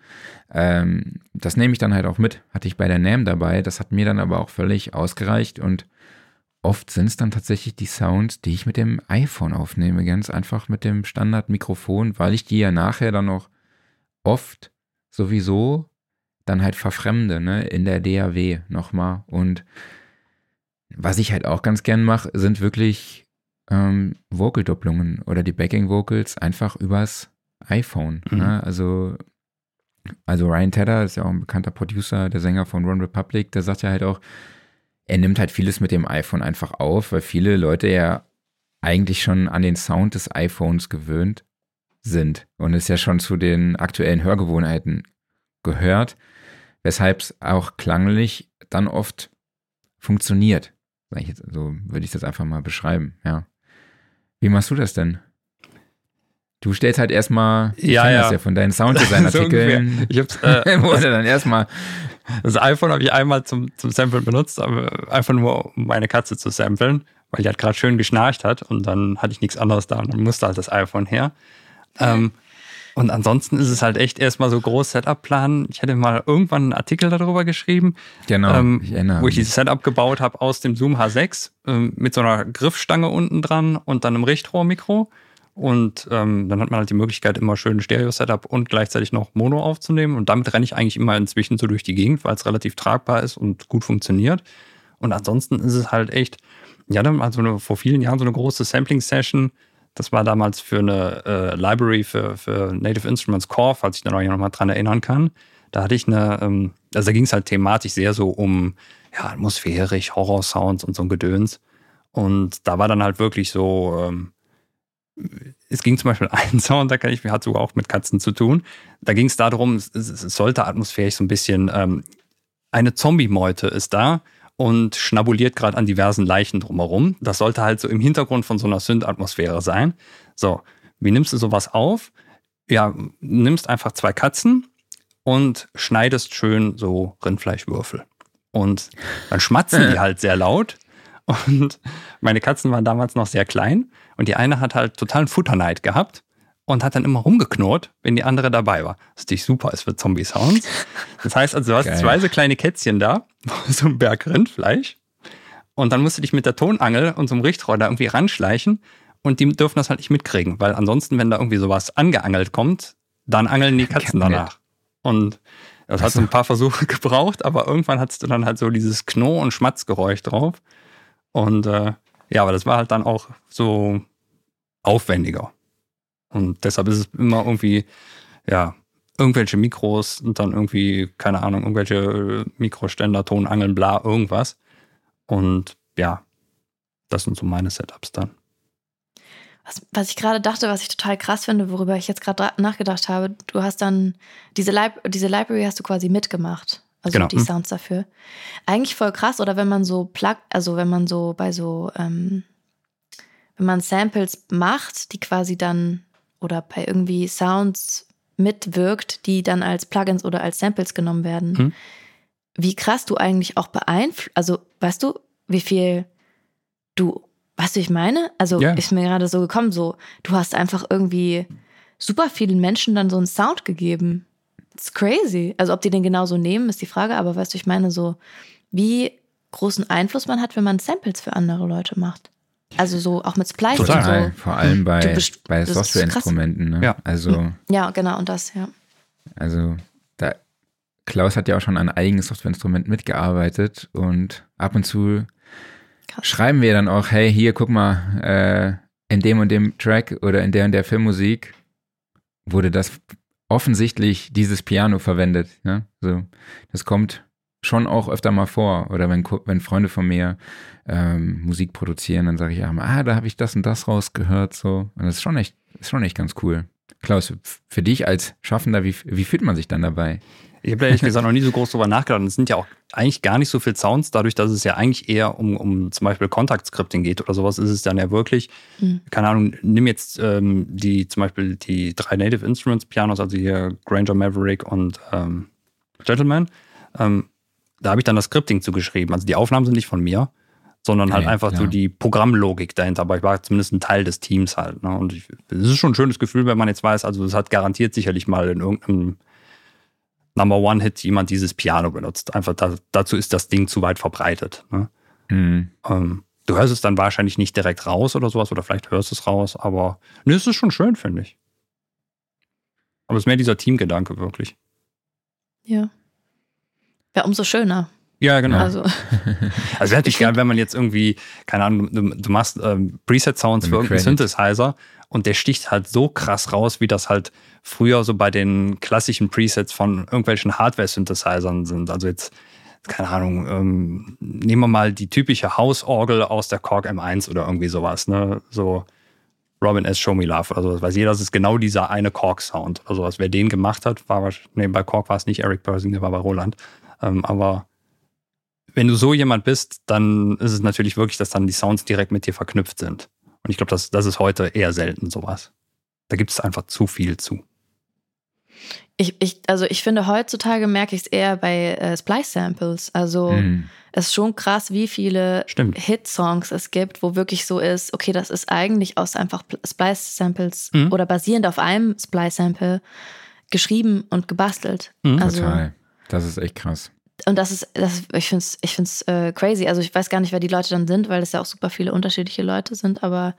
Das nehme ich dann halt auch mit. Hatte ich bei der NAMM dabei. Das hat mir dann aber auch völlig ausgereicht. Und oft sind es dann tatsächlich die Sounds, die ich mit dem iPhone aufnehme. Ganz einfach mit dem Standardmikrofon, weil ich die ja nachher dann auch oft sowieso dann halt verfremde, ne, in der DAW nochmal. Und was ich halt auch ganz gern mache, sind wirklich Vocal-Dopplungen oder die Backing-Vocals einfach übers iPhone. Ne? Also Ryan Tedder ist ja auch ein bekannter Producer, der Sänger von One Republic, der sagt ja halt auch, er nimmt halt vieles mit dem iPhone einfach auf, weil viele Leute ja eigentlich schon an den Sound des iPhones gewöhnt sind und es ja schon zu den aktuellen Hörgewohnheiten gehört, weshalb es auch klanglich dann oft funktioniert. So würde ich das einfach mal beschreiben, ja. Wie machst du das denn? Du stellst halt erstmal, das ja von deinen Sounddesign-Artikeln, wurde dann erstmal. Das iPhone habe ich einmal zum Samplen benutzt, aber einfach nur, um meine Katze zu samplen, weil die halt gerade schön geschnarcht hat und dann hatte ich nichts anderes da und dann musste halt das iPhone her. Und ansonsten ist es halt echt erstmal so groß Setup planen. Ich hätte mal irgendwann einen Artikel darüber geschrieben, wo ich dieses Setup gebaut habe aus dem Zoom H6 mit so einer Griffstange unten dran und dann einem Richtrohrmikro. Und dann hat man halt die Möglichkeit, immer schön ein Stereo-Setup und gleichzeitig noch Mono aufzunehmen. Und damit renne ich eigentlich immer inzwischen so durch die Gegend, weil es relativ tragbar ist und gut funktioniert. Und ansonsten ist es halt echt, ja, dann mal vor vielen Jahren so eine große Sampling-Session. Das war damals für eine Library für Native Instruments Core, falls ich da noch mal dran erinnern kann. Da hatte ich also da ging es halt thematisch sehr so um, ja, atmosphärisch, Horror-Sounds und so ein Gedöns. Und da war dann halt wirklich so, es ging zum Beispiel einen Sound, hat sogar auch mit Katzen zu tun. Da ging es darum, es sollte atmosphärisch so ein bisschen, eine Zombie-Meute ist da und schnabuliert gerade an diversen Leichen drumherum. Das sollte halt so im Hintergrund von so einer Synth-Atmosphäre sein. So, wie nimmst du sowas auf? Ja, nimmst einfach 2 Katzen und schneidest schön so Rindfleischwürfel. Und dann schmatzen die halt sehr laut. Und meine Katzen waren damals noch sehr klein. Und die eine hat halt totalen Futterneid gehabt und hat dann immer rumgeknurrt, wenn die andere dabei war. Das ist natürlich super ist für Zombie-Sounds. Das heißt also, du hast 2 so kleine Kätzchen da, so ein Berg Rindfleisch. Und dann musst du dich mit der Tonangel und so einem Richtrohr da irgendwie ranschleichen. Und die dürfen das halt nicht mitkriegen, weil ansonsten, wenn da irgendwie sowas angeangelt kommt, dann angeln die Katzen danach. Und das hat so ein paar Versuche gebraucht, aber irgendwann hattest du dann halt so dieses Knurr- und Schmatzgeräusch drauf. Und ja, aber das war halt dann auch so aufwendiger. Und deshalb ist es immer irgendwie, ja, irgendwelche Mikros und dann irgendwie, keine Ahnung, irgendwelche Mikroständer, Tonangeln, bla, irgendwas. Und ja, das sind so meine Setups dann. Was ich gerade dachte, was ich total krass finde, worüber ich jetzt gerade nachgedacht habe, du hast dann, diese Library hast du quasi mitgemacht. Also genau. Die Sounds dafür. Eigentlich voll krass, oder wenn man so wenn man so bei so, wenn man Samples macht, die quasi dann, oder bei irgendwie Sounds mitwirkt, die dann als Plugins oder als Samples genommen werden. Wie krass du eigentlich auch beeinflusst, also weißt du, wie viel weißt du, ich meine? Also ist mir gerade so gekommen, so, du hast einfach irgendwie super vielen Menschen dann so einen Sound gegeben. Das ist crazy. Also ob die den genauso nehmen, ist die Frage, aber weißt du, ich meine so, wie großen Einfluss man hat, wenn man Samples für andere Leute macht. Also so auch mit Splice Total. und so. Vor allem bei Softwareinstrumenten. Ne? Ja. Ja, genau, und das, ja. Also Klaus hat ja auch schon an eigenen Softwareinstrumenten mitgearbeitet und ab und zu schreiben wir dann auch, hey, hier, guck mal, in dem und dem Track oder in der und der Filmmusik wurde das offensichtlich dieses Piano verwendet. Ne? So, das kommt schon auch öfter mal vor. Oder wenn Freunde von mir Musik produzieren, dann sage ich auch mal, da habe ich das und das rausgehört. So. Und das ist schon echt ganz cool. Klaus, für dich als Schaffender, wie fühlt man sich dann dabei? Ich habe ehrlich gesagt noch nie so groß drüber nachgedacht. Und es sind ja auch eigentlich gar nicht so viel Sounds, dadurch, dass es ja eigentlich eher um zum Beispiel Kontaktscripting geht oder sowas, ist es dann ja wirklich, keine Ahnung, nimm jetzt zum Beispiel die 3 Native Instruments Pianos, also hier Granger Maverick und Gentleman. Da habe ich dann das Scripting zugeschrieben. Also die Aufnahmen sind nicht von mir, sondern halt einfach so die Programmlogik dahinter. Aber ich war zumindest ein Teil des Teams halt. Ne? Und es ist schon ein schönes Gefühl, wenn man jetzt weiß, also es hat garantiert sicherlich mal in irgendeinem Number-One-Hit jemand dieses Piano benutzt. Einfach dazu ist das Ding zu weit verbreitet. Ne? Du hörst es dann wahrscheinlich nicht direkt raus oder sowas, oder vielleicht hörst du es raus, aber es ist schon schön, finde ich. Aber es ist mehr dieser Teamgedanke wirklich. Ja. Ja, umso schöner. Ja, genau. Also wäre natürlich geil, wenn man jetzt irgendwie, keine Ahnung, du machst Preset-Sounds für irgendeinen Synthesizer und der sticht halt so krass raus, wie das halt früher so bei den klassischen Presets von irgendwelchen Hardware-Synthesizern sind. Also jetzt, keine Ahnung, nehmen wir mal die typische Hausorgel aus der Korg M1 oder irgendwie sowas, ne? So Robin S. Show Me Love oder sowas. Weiß jeder, das ist genau dieser eine Korg-Sound oder sowas. Wer den gemacht hat, bei Korg war es nicht Eric Persing, der war bei Roland. Aber wenn du so jemand bist, dann ist es natürlich wirklich, dass dann die Sounds direkt mit dir verknüpft sind. Und ich glaube, das ist heute eher selten sowas. Da gibt es einfach zu viel zu. Ich finde, heutzutage merke ich es eher bei Splice-Samples. Also es ist schon krass, wie viele Hit-Songs es gibt, wo wirklich so ist, okay, das ist eigentlich aus einfach Splice-Samples oder basierend auf einem Splice-Sample geschrieben und gebastelt. Also, total. Das ist echt krass. Und ich finde es crazy. Also ich weiß gar nicht, wer die Leute dann sind, weil es ja auch super viele unterschiedliche Leute sind, aber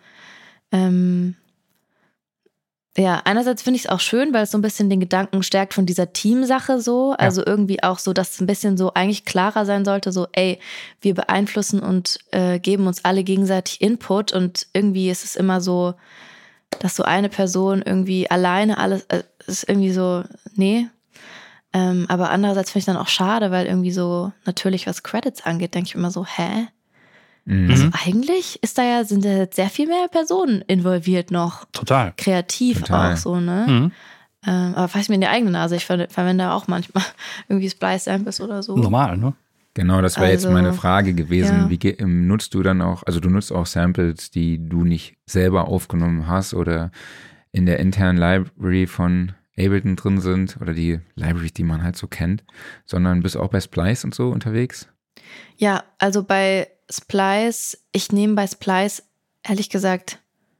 ja, einerseits finde ich es auch schön, weil es so ein bisschen den Gedanken stärkt von dieser Teamsache so. Also irgendwie auch so, dass es ein bisschen so eigentlich klarer sein sollte, so ey, wir beeinflussen und geben uns alle gegenseitig Input und irgendwie ist es immer so, dass so eine Person irgendwie alleine alles, ist irgendwie so, nee. Aber andererseits finde ich dann auch schade, weil irgendwie so natürlich, was Credits angeht, denke ich immer so, hä? Also eigentlich sind da jetzt sehr viel mehr Personen involviert noch. Total. Kreativ auch so, ne? Aber fass mir in die eigene Nase. Ich verwende auch manchmal irgendwie Splice-Samples oder so. Normal, ne? Genau, das wäre jetzt meine Frage gewesen. Wie nutzt du dann auch, also du nutzt auch Samples, die du nicht selber aufgenommen hast oder in der internen Library von Ableton drin sind oder die Libraries, die man halt so kennt, sondern bist auch bei Splice und so unterwegs? Ja, also bei Splice, ich nehme bei Splice, ehrlich gesagt,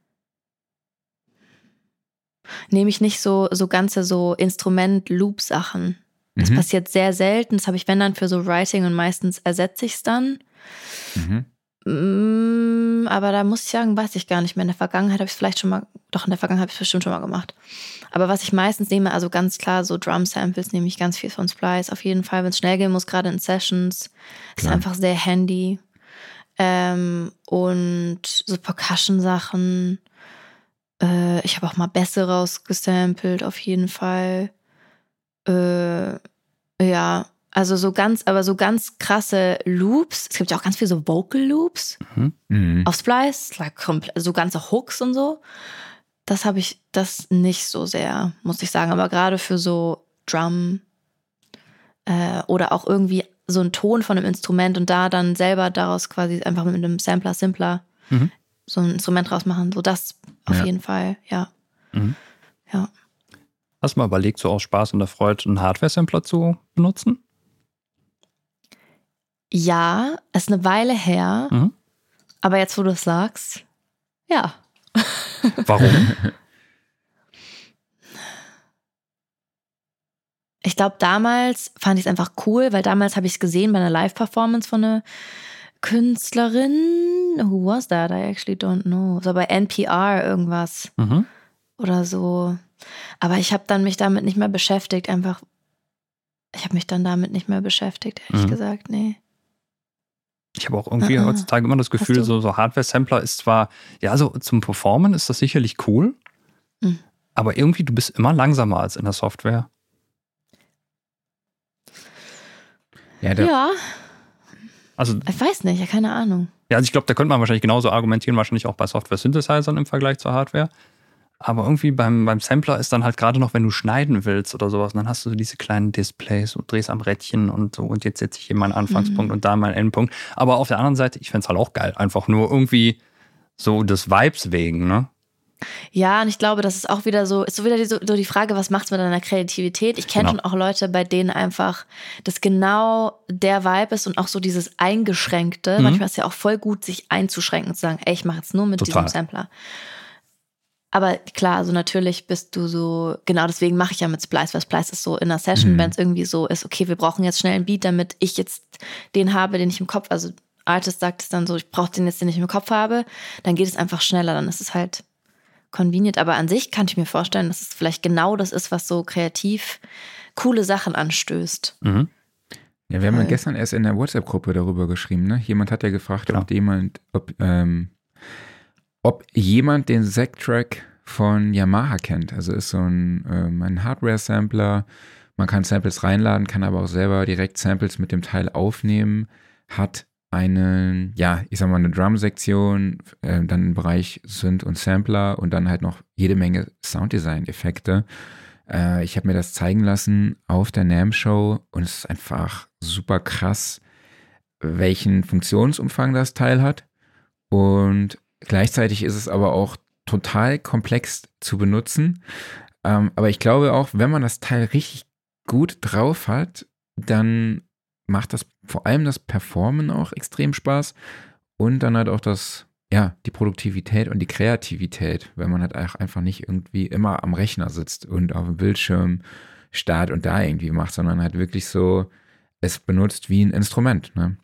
nehme ich nicht so ganze so Instrument-Loop-Sachen. Das passiert sehr selten. Das habe ich, wenn dann, für so Writing und meistens ersetze ich es dann. Aber da muss ich sagen, weiß ich gar nicht mehr. In der Vergangenheit habe ich es vielleicht schon mal, doch in der Vergangenheit habe ich es bestimmt schon mal gemacht. Aber was ich meistens nehme, also ganz klar so Drum-Samples nehme ich ganz viel von Splice. Auf jeden Fall, wenn es schnell gehen muss, gerade in Sessions. Ist einfach sehr handy. Und so Percussion-Sachen. Ich habe auch mal Bässe rausgesampelt, auf jeden Fall. Ja, also so ganz krasse Loops. Es gibt ja auch ganz viel so Vocal Loops auf Splice, so ganze Hooks und so. Das habe ich nicht so sehr, muss ich sagen. Aber gerade für so Drum oder auch irgendwie so einen Ton von einem Instrument und da dann selber daraus quasi einfach mit einem Sampler simpler so ein Instrument rausmachen. So das auf jeden Fall, ja. Ja. Hast du mal überlegt, so aus Spaß und der Freude einen Hardware-Sampler zu benutzen? Ja, ist eine Weile her. Aber jetzt, wo du es sagst, ja. Warum? Ich glaube, damals fand ich es einfach cool, weil damals habe ich es gesehen bei einer Live-Performance von einer Künstlerin. Who was that? I actually don't know. So bei NPR irgendwas. Oder so. Aber ich habe dann mich damit nicht mehr beschäftigt. Ich habe mich dann damit nicht mehr beschäftigt, ehrlich gesagt. Nee. Ich habe auch irgendwie heutzutage immer das Gefühl, so Hardware-Sampler ist zwar, ja, so zum Performen ist das sicherlich cool, aber irgendwie du bist immer langsamer als in der Software. Ja. Also, ich weiß nicht, ja, keine Ahnung. Ja, also ich glaube, da könnte man wahrscheinlich genauso argumentieren, wahrscheinlich auch bei Software-Synthesizern im Vergleich zur Hardware. Aber irgendwie beim Sampler ist dann halt gerade noch, wenn du schneiden willst oder sowas, und dann hast du so diese kleinen Displays und drehst am Rädchen und so, und jetzt setze ich hier meinen Anfangspunkt und da meinen Endpunkt. Aber auf der anderen Seite, ich fände es halt auch geil, einfach nur irgendwie so des Vibes wegen, ne? Ja, und ich glaube, das ist auch wieder so, ist so wieder so die Frage, was macht's mit deiner Kreativität? Ich kenne schon auch Leute, bei denen einfach das genau der Vibe ist und auch so dieses Eingeschränkte. Manchmal ist es ja auch voll gut, sich einzuschränken und zu sagen, ey, ich mache jetzt nur mit diesem Sampler. Aber klar, also natürlich bist du so, genau deswegen mache ich ja mit Splice, weil Splice ist so in einer Session, wenn es irgendwie so ist, okay, wir brauchen jetzt schnell einen Beat, damit ich jetzt den habe, den ich im Kopf, also Artist sagt es dann so, ich brauche den jetzt, den ich im Kopf habe, dann geht es einfach schneller, dann ist es halt convenient. Aber an sich kann ich mir vorstellen, dass es vielleicht genau das ist, was so kreativ coole Sachen anstößt. Ja, wir haben ja gestern erst in der WhatsApp-Gruppe darüber geschrieben, ne? Jemand hat ja gefragt, ob jemand den Zack-Track von Yamaha kennt. Also ist so ein Hardware-Sampler. Man kann Samples reinladen, kann aber auch selber direkt Samples mit dem Teil aufnehmen. Hat eine Drum-Sektion, dann einen Bereich Synth und Sampler und dann halt noch jede Menge Sounddesign-Effekte. Ich habe mir das zeigen lassen auf der NAMM-Show und es ist einfach super krass, welchen Funktionsumfang das Teil hat. Und gleichzeitig ist es aber auch total komplex zu benutzen. Aber ich glaube auch, wenn man das Teil richtig gut drauf hat, dann macht das vor allem das Performen auch extrem Spaß und dann halt auch die Produktivität und die Kreativität, weil man halt auch einfach nicht irgendwie immer am Rechner sitzt und auf dem Bildschirm starrt und da irgendwie macht, sondern halt wirklich so es benutzt wie ein Instrument, ne?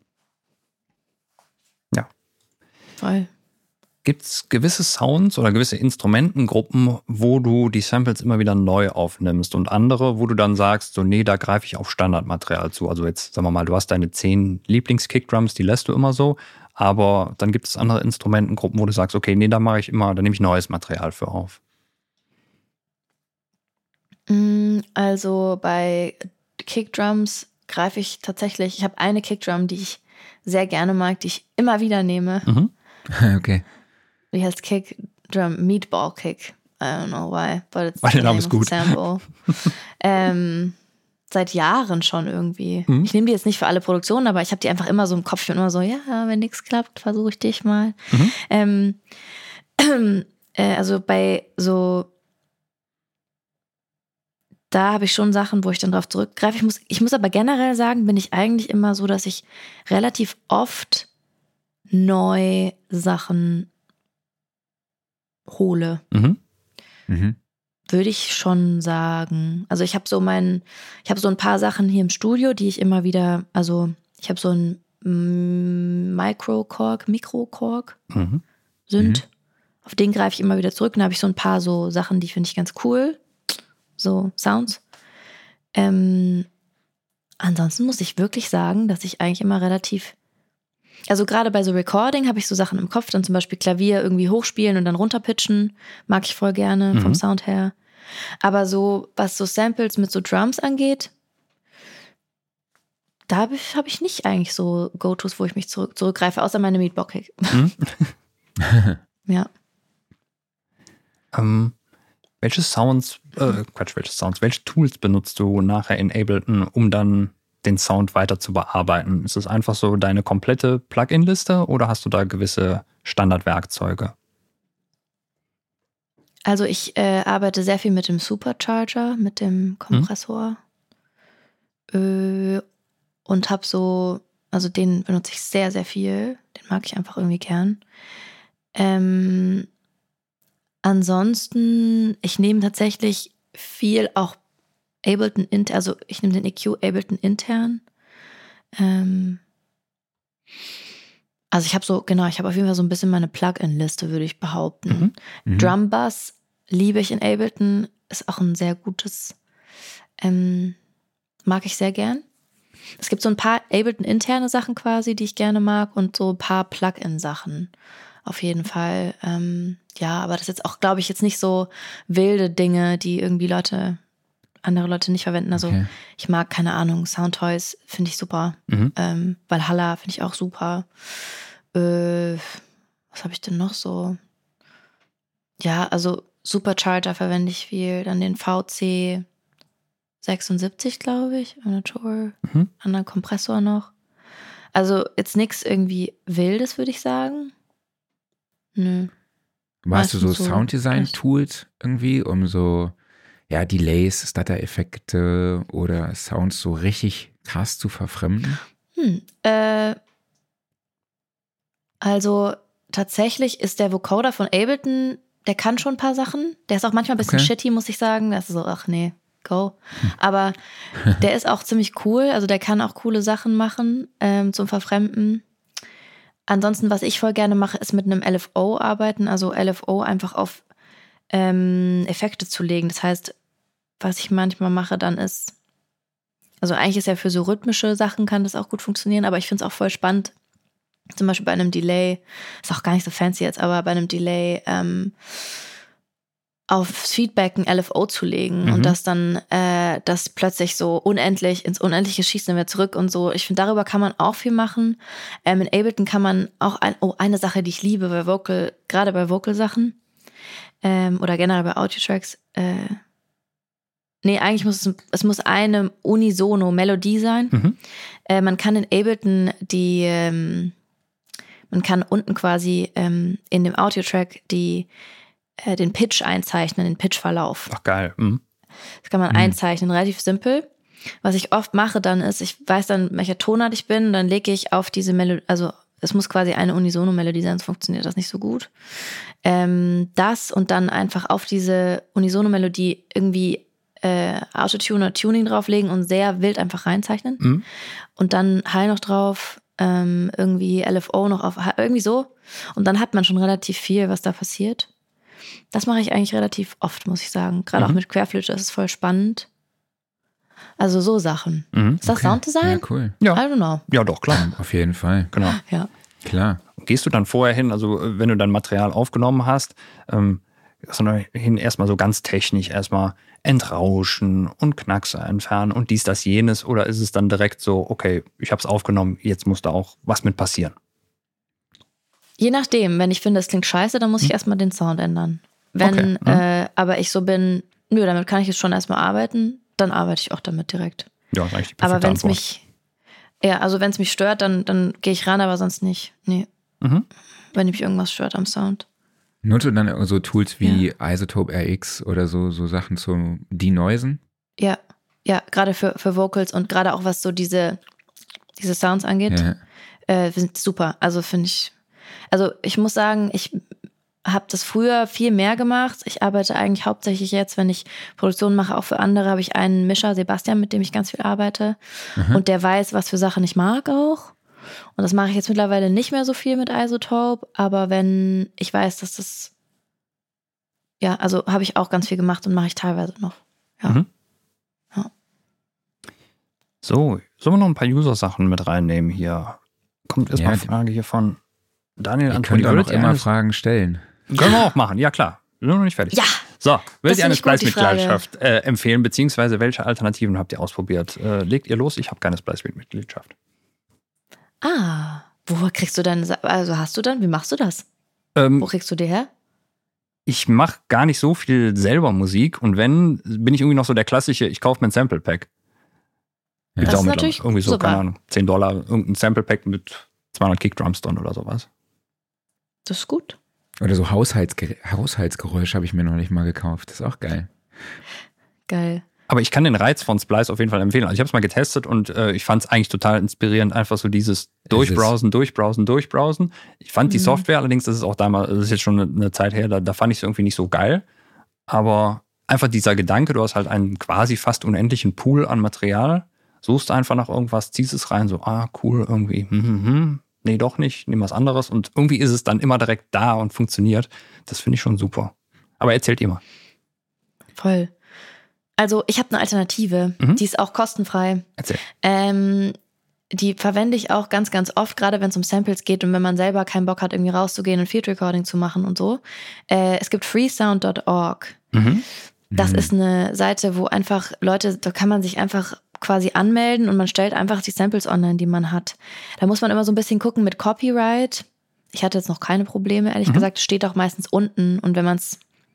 Ja. Voll. Gibt es gewisse Sounds oder gewisse Instrumentengruppen, wo du die Samples immer wieder neu aufnimmst und andere, wo du dann sagst, so nee, da greife ich auf Standardmaterial zu. Also jetzt, sagen wir mal, du hast deine 10 Lieblings-Kickdrums, die lässt du immer so, aber dann gibt es andere Instrumentengruppen, wo du sagst, okay, nee, da nehme ich neues Material für auf. Also bei Kickdrums greife ich tatsächlich, ich habe eine Kickdrum, die ich sehr gerne mag, die ich immer wieder nehme. Okay. Die heißt Kickdrum Meatball Kick. I don't know why, but it's der Name ist gut. Sample. Seit Jahren schon irgendwie. Ich nehme die jetzt nicht für alle Produktionen, aber ich habe die einfach immer so im Kopf. Ich bin immer so, ja, wenn nichts klappt, versuche ich dich mal. Also bei so, da habe ich schon Sachen, wo ich dann drauf zurückgreife. Ich muss aber generell sagen, bin ich eigentlich immer so, dass ich relativ oft neu Sachen hole. Würde ich schon sagen. Also ich habe so ein paar Sachen hier im Studio, die ich immer wieder, also ich habe so ein Mikrokorg, Synth. Auf den greife ich immer wieder zurück. Dann habe ich so ein paar so Sachen, die finde ich ganz cool. So Sounds. Ansonsten muss ich wirklich sagen, dass ich eigentlich immer relativ, also gerade bei so Recording habe ich so Sachen im Kopf, dann zum Beispiel Klavier irgendwie hochspielen und dann runterpitchen, mag ich voll gerne vom Sound her. Aber so, was so Samples mit so Drums angeht, da habe ich nicht eigentlich so Go-Tos, wo ich mich zurückgreife, außer meine Meatball-Kick. Ja. Welche Tools benutzt du nachher in Ableton, um dann den Sound weiter zu bearbeiten? Ist es einfach so deine komplette Plugin-Liste oder hast du da gewisse Standardwerkzeuge? Also ich arbeite sehr viel mit dem Supercharger, mit dem Kompressor und habe so, also den benutze ich sehr, sehr viel. Den mag ich einfach irgendwie gern. Ansonsten, ich nehme tatsächlich viel auch Ableton intern, also ich nehme den EQ Ableton intern. Also ich habe auf jeden Fall so ein bisschen meine Plugin-Liste, würde ich behaupten. Drum Bass liebe ich in Ableton, ist auch ein sehr gutes, mag ich sehr gern. Es gibt so ein paar Ableton-interne Sachen quasi, die ich gerne mag und so ein paar Plugin-Sachen auf jeden Fall. Ja, aber das ist jetzt auch, glaube ich, jetzt nicht so wilde Dinge, die irgendwie andere Leute nicht verwenden. Also Ich mag, keine Ahnung, Soundtoys finde ich super. Valhalla finde ich auch super. Was habe ich denn noch so? Ja, also Supercharger verwende ich viel, dann den VC 76, glaube ich, anderen Kompressor noch. Also jetzt nichts irgendwie Wildes, würde ich sagen. Nö. Machst du so Meistens so Sounddesign-Tools irgendwie, um so, ja, Delays, Stutter-Effekte oder Sounds so richtig krass zu verfremden? Also tatsächlich ist der Vocoder von Ableton, der kann schon ein paar Sachen. Der ist auch manchmal ein bisschen shitty, muss ich sagen. Das ist so, ach nee, go. Aber der ist auch ziemlich cool. Also der kann auch coole Sachen machen zum Verfremden. Ansonsten, was ich voll gerne mache, ist mit einem LFO arbeiten. Also LFO einfach auf Effekte zu legen. Das heißt, was ich manchmal mache dann ist, also eigentlich ist ja für so rhythmische Sachen kann das auch gut funktionieren, aber ich finde es auch voll spannend, zum Beispiel bei einem Delay, ist auch gar nicht so fancy jetzt, aber bei einem Delay aufs Feedback ein LFO zu legen und das dann das plötzlich so unendlich ins Unendliche schießt dann wieder zurück und so. Ich finde, darüber kann man auch viel machen. In Ableton kann man auch eine Sache, die ich liebe bei Vocal, gerade bei Vocal-Sachen oder generell bei Audio-Tracks, eigentlich muss es muss eine Unisono-Melodie sein. Man kann in Ableton man kann unten quasi in dem Audio-Track den Pitch einzeichnen, den Pitch-Verlauf. Ach, geil. Das kann man einzeichnen, relativ simpel. Was ich oft mache dann ist, ich weiß dann, welcher Tonart ich bin, und dann lege ich auf diese Melodie, also es muss quasi eine Unisono-Melodie sein, sonst funktioniert das nicht so gut. Das und dann einfach auf diese Unisono-Melodie irgendwie Autotune oder Tuning drauflegen und sehr wild einfach reinzeichnen. Und dann Hall noch drauf, irgendwie LFO noch auf, irgendwie so. Und dann hat man schon relativ viel, was da passiert. Das mache ich eigentlich relativ oft, muss ich sagen. Gerade auch mit Querflöte ist es voll spannend. Also so Sachen. Ist das Sounddesign? Ja, cool. Ja. I don't know. Ja, doch, klar. Auf jeden Fall. Genau. Ja. Klar. Gehst du dann vorher hin, also wenn du dein Material aufgenommen hast, sondern hin erstmal so ganz technisch, erstmal entrauschen und Knackser entfernen und dies, das, jenes, oder ist es dann direkt so, okay, ich habe es aufgenommen, jetzt muss da auch was mit passieren? Je nachdem, wenn ich finde, es klingt scheiße, dann muss ich erstmal den Sound ändern. Wenn aber ich so bin, nö, damit kann ich jetzt schon erstmal arbeiten, dann arbeite ich auch damit direkt. Ja, ist eigentlich die Aber perfekte wenn es Antwort. mich stört, dann gehe ich ran, aber sonst nicht. Nee. Wenn mich irgendwas stört am Sound. Nutzt du dann so Tools wie Isotope RX oder so Sachen zum Denoisen? Ja, gerade für Vocals und gerade auch was so diese Sounds angeht, sind super. Also finde ich, also ich muss sagen, ich habe das früher viel mehr gemacht. Ich arbeite eigentlich hauptsächlich jetzt, wenn ich Produktionen mache, auch für andere, habe ich einen Mischer, Sebastian, mit dem ich ganz viel arbeite. Und der weiß, was für Sachen ich mag auch. Und das mache ich jetzt mittlerweile nicht mehr so viel mit Isotope, aber wenn ich weiß, dass das, also habe ich auch ganz viel gemacht und mache ich teilweise noch. Ja. Ja. So, sollen wir noch ein paar User-Sachen mit reinnehmen hier? Kommt erstmal eine Frage hier von Daniel Antoni. Können wir noch immer Fragen stellen? Können wir auch machen, ja klar. Wir sind noch nicht fertig. Ja. So, würdet ihr eine Splice-Mitgliedschaft empfehlen, beziehungsweise welche Alternativen habt ihr ausprobiert? Legt ihr los? Ich habe keine Splice-Mitgliedschaft. Woher kriegst du dann, also hast du dann, wie machst du das? Wo kriegst du die her? Ich mache gar nicht so viel selber Musik und wenn, bin ich irgendwie noch so der klassische, ich kaufe mir ein Sample-Pack. Ja. Das ist natürlich irgendwie so, super. keine Ahnung, $10, irgendein Sample-Pack mit 200 Kickdrums drin oder sowas. Das ist gut. Oder so Haushaltsgeräusche habe ich mir noch nicht mal gekauft. Das ist auch geil. Geil. Aber ich kann den Reiz von Splice auf jeden Fall empfehlen. Also ich habe es mal getestet und ich fand es eigentlich total inspirierend, einfach so dieses Durchbrowsen. Ich fand die Software allerdings, das ist jetzt schon eine Zeit her, da fand ich es irgendwie nicht so geil. Aber einfach dieser Gedanke, du hast halt einen quasi fast unendlichen Pool an Material, suchst einfach nach irgendwas, ziehst es rein, so, cool, irgendwie, nee, doch nicht, nimm was anderes. Und irgendwie ist es dann immer direkt da und funktioniert. Das finde ich schon super. Aber erzählt ihr mal. Voll. Also ich habe eine Alternative, die ist auch kostenfrei. Erzähl. Die verwende ich auch ganz, ganz oft, gerade wenn es um Samples geht und wenn man selber keinen Bock hat, irgendwie rauszugehen und Field Recording zu machen und so. Es gibt freesound.org. Das ist eine Seite, wo einfach Leute, da kann man sich einfach quasi anmelden und man stellt einfach die Samples online, die man hat. Da muss man immer so ein bisschen gucken mit Copyright. Ich hatte jetzt noch keine Probleme, ehrlich gesagt. Es steht auch meistens unten und wenn man es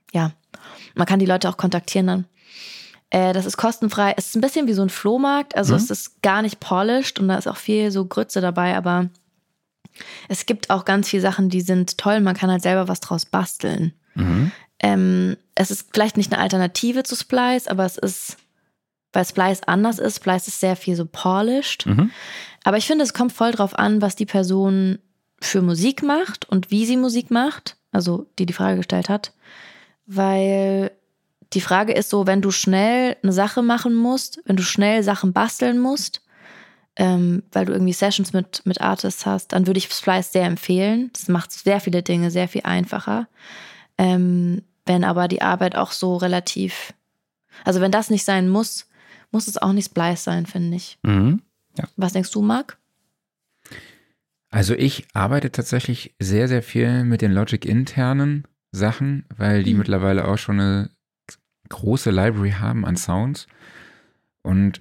ja, man kann die Leute auch kontaktieren dann. Das ist kostenfrei. Es ist ein bisschen wie so ein Flohmarkt, also es ist gar nicht polished und da ist auch viel so Grütze dabei, aber es gibt auch ganz viele Sachen, die sind toll. Man kann halt selber was draus basteln. Es ist vielleicht nicht eine Alternative zu Splice, aber es ist, weil Splice anders ist. Splice ist sehr viel so polished. Aber ich finde, es kommt voll drauf an, was die Person für Musik macht und wie sie Musik macht. Also die Frage gestellt hat. Weil die Frage ist so, wenn du schnell eine Sache machen musst, wenn du schnell Sachen basteln musst, weil du irgendwie Sessions mit Artists hast, dann würde ich Splice sehr empfehlen. Das macht sehr viele Dinge sehr viel einfacher. Wenn aber die Arbeit auch so relativ, also wenn das nicht sein muss, muss es auch nicht Splice sein, finde ich. Ja. Was denkst du, Marc? Also ich arbeite tatsächlich sehr, sehr viel mit den Logic-internen Sachen, weil die mittlerweile auch schon eine große Library haben an Sounds. Und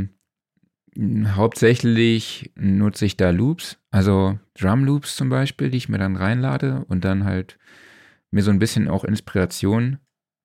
hauptsächlich nutze ich da Loops, also Drum-Loops zum Beispiel, die ich mir dann reinlade und dann halt mir so ein bisschen auch Inspiration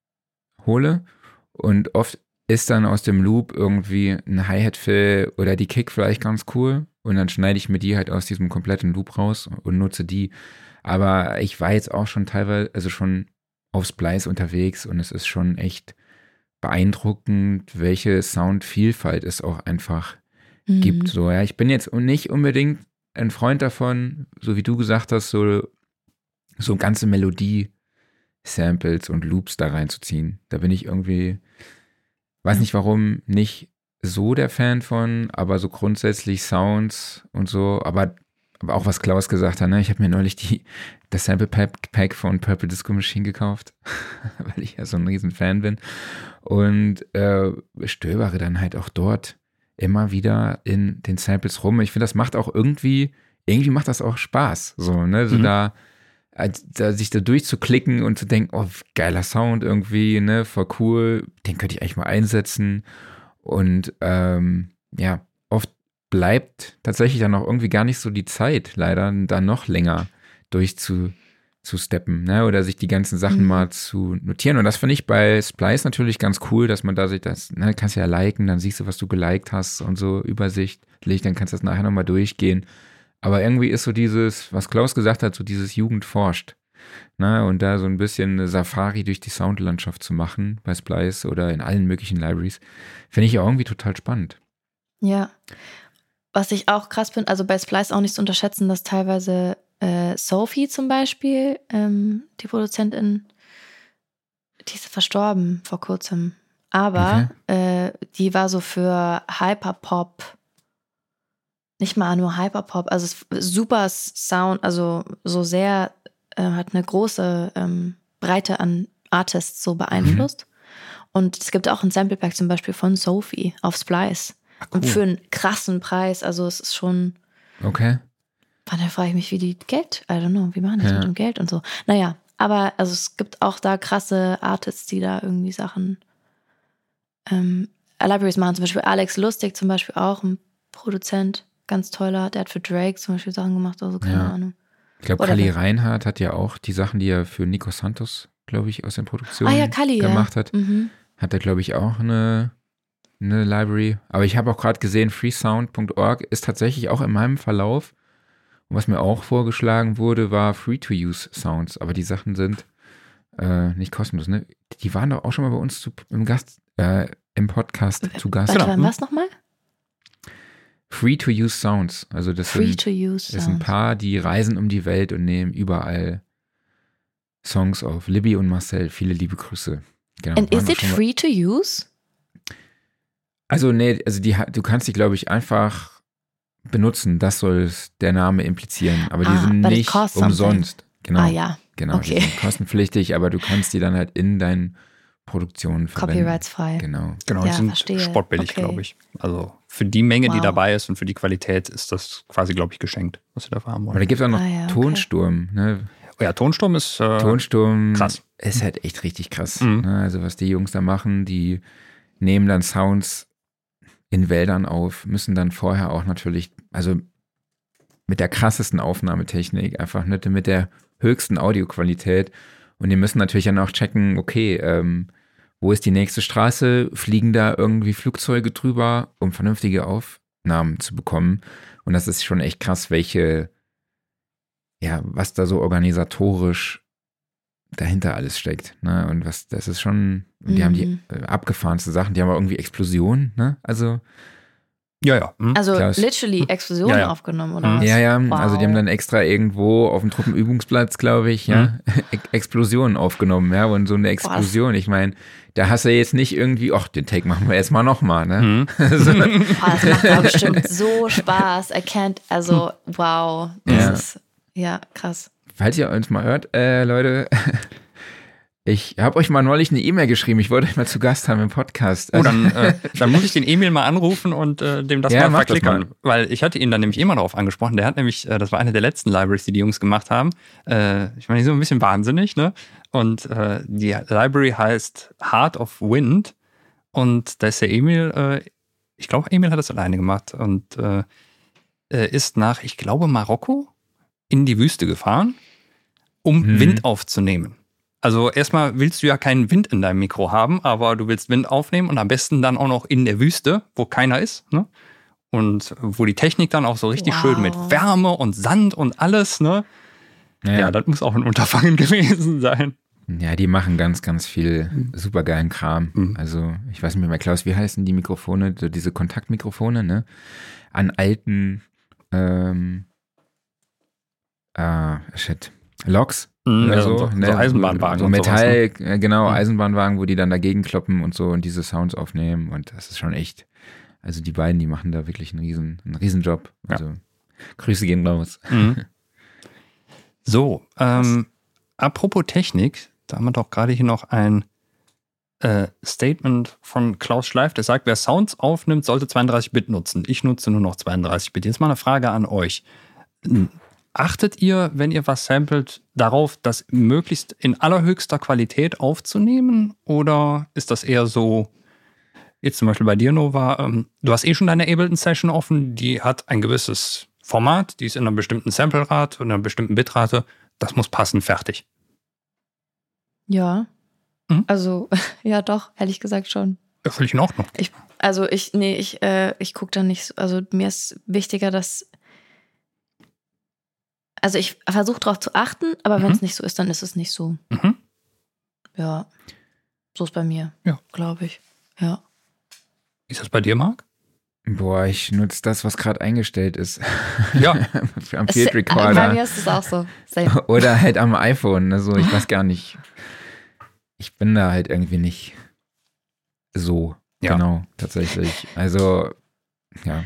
hole. Und oft ist dann aus dem Loop irgendwie ein Hi-Hat-Fill oder die Kick vielleicht ganz cool. Und dann schneide ich mir die halt aus diesem kompletten Loop raus und nutze die. Aber ich war jetzt auch schon teilweise, also schon auf Splice unterwegs und es ist schon echt beeindruckend, welche Soundvielfalt es auch einfach gibt. So, ja, ich bin jetzt nicht unbedingt ein Freund davon, so wie du gesagt hast, so ganze Melodie-Samples und Loops da reinzuziehen. Da bin ich irgendwie, weiß nicht warum, nicht so der Fan von, aber so grundsätzlich Sounds und so, aber auch was Klaus gesagt hat, ne? Ich habe mir neulich das Sample Pack von Purple Disco Machine gekauft, weil ich ja so ein riesen Fan bin und stöbere dann halt auch dort immer wieder in den Samples rum. Ich finde, das macht auch irgendwie macht das auch Spaß, so, ne, so da sich da durchzuklicken und zu denken, oh, geiler Sound irgendwie, ne, voll cool, den könnte ich eigentlich mal einsetzen und ja, oft bleibt tatsächlich dann auch irgendwie gar nicht so die Zeit, leider, da noch länger durchzusteppen, ne, oder sich die ganzen Sachen mal zu notieren. Und das finde ich bei Splice natürlich ganz cool, dass man da sich das, ne, kannst ja liken, dann siehst du, was du geliked hast und so übersichtlich, dann kannst du das nachher nochmal durchgehen. Aber irgendwie ist so dieses, was Klaus gesagt hat, so dieses Jugend forscht, ne, und da so ein bisschen eine Safari durch die Soundlandschaft zu machen bei Splice oder in allen möglichen Libraries, finde ich auch irgendwie total spannend. Ja. Was ich auch krass finde, also bei Splice auch nicht zu unterschätzen, dass teilweise Sophie zum Beispiel, die Produzentin, die ist verstorben vor kurzem. Aber die war so für Hyperpop, nicht mal nur Hyperpop, also super Sound, also so sehr, hat eine große Breite an Artists so beeinflusst. Und es gibt auch ein Sample-Pack zum Beispiel von Sophie auf Splice. Cool. Und für einen krassen Preis, also es ist schon. Okay. Da frage ich mich, wie die Geld, I don't know, wie machen die das mit dem Geld und so. Naja, aber also es gibt auch da krasse Artists, die da irgendwie Sachen Libraries machen. Zum Beispiel Alex Lustig zum Beispiel auch, ein Produzent, ganz toller. Der hat für Drake zum Beispiel Sachen gemacht, also keine Ahnung. Ich glaube, Kali Reinhardt hat ja auch die Sachen, die er für Nico Santos, glaube ich, aus den Produktionen gemacht hat. Hat er, glaube ich, auch eine Library. Aber ich habe auch gerade gesehen, freesound.org ist tatsächlich auch in meinem Verlauf. Und was mir auch vorgeschlagen wurde, war Free-to-Use-Sounds. Aber die Sachen sind nicht kostenlos, ne? Die waren doch auch schon mal bei uns im Podcast zu Gast. Warte, was nochmal? Free-to-Use-Sounds. Also das sind ein paar, die reisen um die Welt und nehmen überall Songs auf. Libby und Marcel, viele liebe Grüße. Genau, And is it free to use? Also nee, also du kannst die, glaube ich, einfach benutzen. Das soll der Name implizieren. Aber die sind nicht umsonst. Genau. Ja. Genau, okay. Die sind kostenpflichtig, aber du kannst die dann halt in deinen Produktionen verwenden. Copyrights-frei. Genau, die sind sportbillig, glaube ich. Also für die Menge, die dabei ist und für die Qualität ist das quasi, glaube ich, geschenkt, was sie dafür haben wollen. Aber da gibt es auch noch Tonsturm. Ne? Oh ja, Tonsturm ist krass. Ist halt echt richtig krass. Ne? Also was die Jungs da machen, die nehmen dann Sounds in Wäldern auf, müssen dann vorher auch natürlich, also mit der krassesten Aufnahmetechnik, einfach nicht mit der höchsten Audioqualität Und die müssen natürlich dann auch checken, okay, wo ist die nächste Straße? Fliegen da irgendwie Flugzeuge drüber, um vernünftige Aufnahmen zu bekommen? Und das ist schon echt krass, was da so organisatorisch dahinter alles steckt. Ne? Und das ist schon, die haben die abgefahrenste Sachen, die haben auch irgendwie Explosionen, ne? Also Ja. Also Klaus. literally Explosionen aufgenommen, oder was? Ja, Wow. also die haben dann extra irgendwo auf dem Truppenübungsplatz, glaube ich, Explosionen aufgenommen, ja, und so eine Explosion, ich meine, da hast du jetzt nicht irgendwie, den Take machen wir jetzt mal nochmal, ne? Das macht aber bestimmt so Spaß. Wow. Das ist, krass. Falls ihr uns mal hört, Leute, ich habe euch mal neulich eine E-Mail geschrieben, ich wollte euch mal zu Gast haben im Podcast. Oh, dann muss ich den Emil mal anrufen und dem das mal verklickern. Weil ich hatte ihn dann nämlich immer darauf angesprochen. Der hat nämlich, das war eine der letzten Libraries, die Jungs gemacht haben. Ich meine, die sind ein bisschen wahnsinnig, ne? Und die Library heißt Heart of Wind. Und da ist der Emil, ich glaube, Emil hat das alleine gemacht und ist nach, ich glaube, Marokko in die Wüste gefahren, um Wind aufzunehmen. Also erstmal willst du ja keinen Wind in deinem Mikro haben, aber du willst Wind aufnehmen und am besten dann auch noch in der Wüste, wo keiner ist, ne? Und wo die Technik dann auch so richtig schön mit Wärme und Sand und alles, ne? Ja, das muss auch ein Unterfangen gewesen sein. Ja, die machen ganz, ganz viel supergeilen Kram. Also, ich weiß nicht mehr, Klaus, wie heißen die Mikrofone, so diese Kontaktmikrofone, ne? An alten Loks. Oder so Eisenbahnwagen. So Metall, und sowas, ne? Genau, Eisenbahnwagen, wo die dann dagegen kloppen und so und diese Sounds aufnehmen. Und das ist schon echt. Also die beiden, die machen da wirklich einen riesen Job. Also Grüße gehen raus. So, apropos Technik, da haben wir doch gerade hier noch ein Statement von Klaus Schleif, der sagt, wer Sounds aufnimmt, sollte 32-Bit nutzen. Ich nutze nur noch 32-Bit. Jetzt mal eine Frage an euch. Achtet ihr, wenn ihr was samplet, darauf, das möglichst in allerhöchster Qualität aufzunehmen? Oder ist das eher so, jetzt zum Beispiel bei dir, Nova, du hast schon deine Ableton-Session offen, die hat ein gewisses Format, die ist in einer bestimmten Sample-Rate und einer bestimmten Bitrate, das muss passen, fertig. Ja, also, ja doch, ehrlich gesagt schon. Ja, völlig in Ordnung. Ich gucke da nicht so, also mir ist wichtiger, dass also ich versuche darauf zu achten, aber wenn es nicht so ist, dann ist es nicht so. Ja, so ist bei mir, glaube ich. Ja. Ist das bei dir, Marc? Boah, ich nutze das, was gerade eingestellt ist. Ja. Am Field Recorder. Bei mir ist es auch so. Same. Oder halt am iPhone. Also ich weiß gar nicht. Ich bin da halt irgendwie nicht so genau, tatsächlich. Also, ja.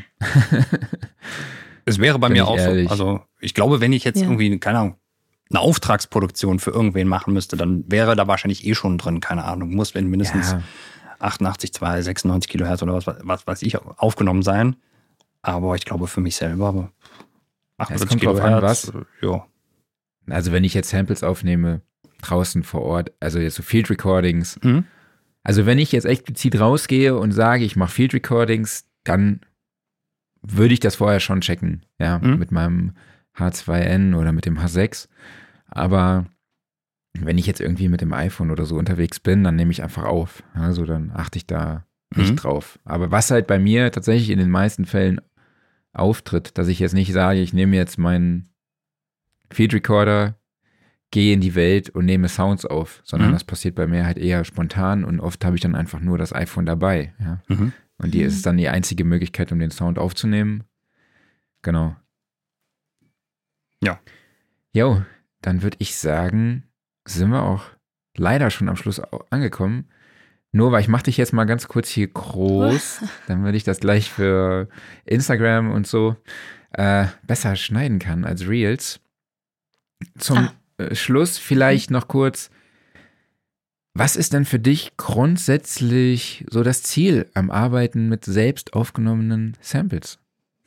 Es wäre bei mir auch ehrlich. so. Also ich glaube, wenn ich jetzt irgendwie, keine Ahnung, eine Auftragsproduktion für irgendwen machen müsste, dann wäre da wahrscheinlich schon drin, keine Ahnung, muss wenn mindestens 88,2, 96 Kilohertz oder was weiß ich aufgenommen sein. Aber ich glaube für mich selber 48 Kilohertz. Ja. Also wenn ich jetzt Samples aufnehme, draußen vor Ort, also jetzt so Field Recordings. Also wenn ich jetzt explizit rausgehe und sage, ich mache Field Recordings, dann würde ich das vorher schon checken, mit meinem H2N oder mit dem H6. Aber wenn ich jetzt irgendwie mit dem iPhone oder so unterwegs bin, dann nehme ich einfach auf. Also dann achte ich da nicht drauf. Aber was halt bei mir tatsächlich in den meisten Fällen auftritt, dass ich jetzt nicht sage, ich nehme jetzt meinen Field Recorder, gehe in die Welt und nehme Sounds auf, sondern das passiert bei mir halt eher spontan und oft habe ich dann einfach nur das iPhone dabei. Ja. Und die ist dann die einzige Möglichkeit, um den Sound aufzunehmen. Genau. Ja. Jo, dann würde ich sagen, sind wir auch leider schon am Schluss angekommen. Nova, ich mache dich jetzt mal ganz kurz hier groß, dann würde ich das gleich für Instagram und so besser schneiden kann als Reels. Zum Schluss vielleicht noch kurz, was ist denn für dich grundsätzlich so das Ziel am Arbeiten mit selbst aufgenommenen Samples?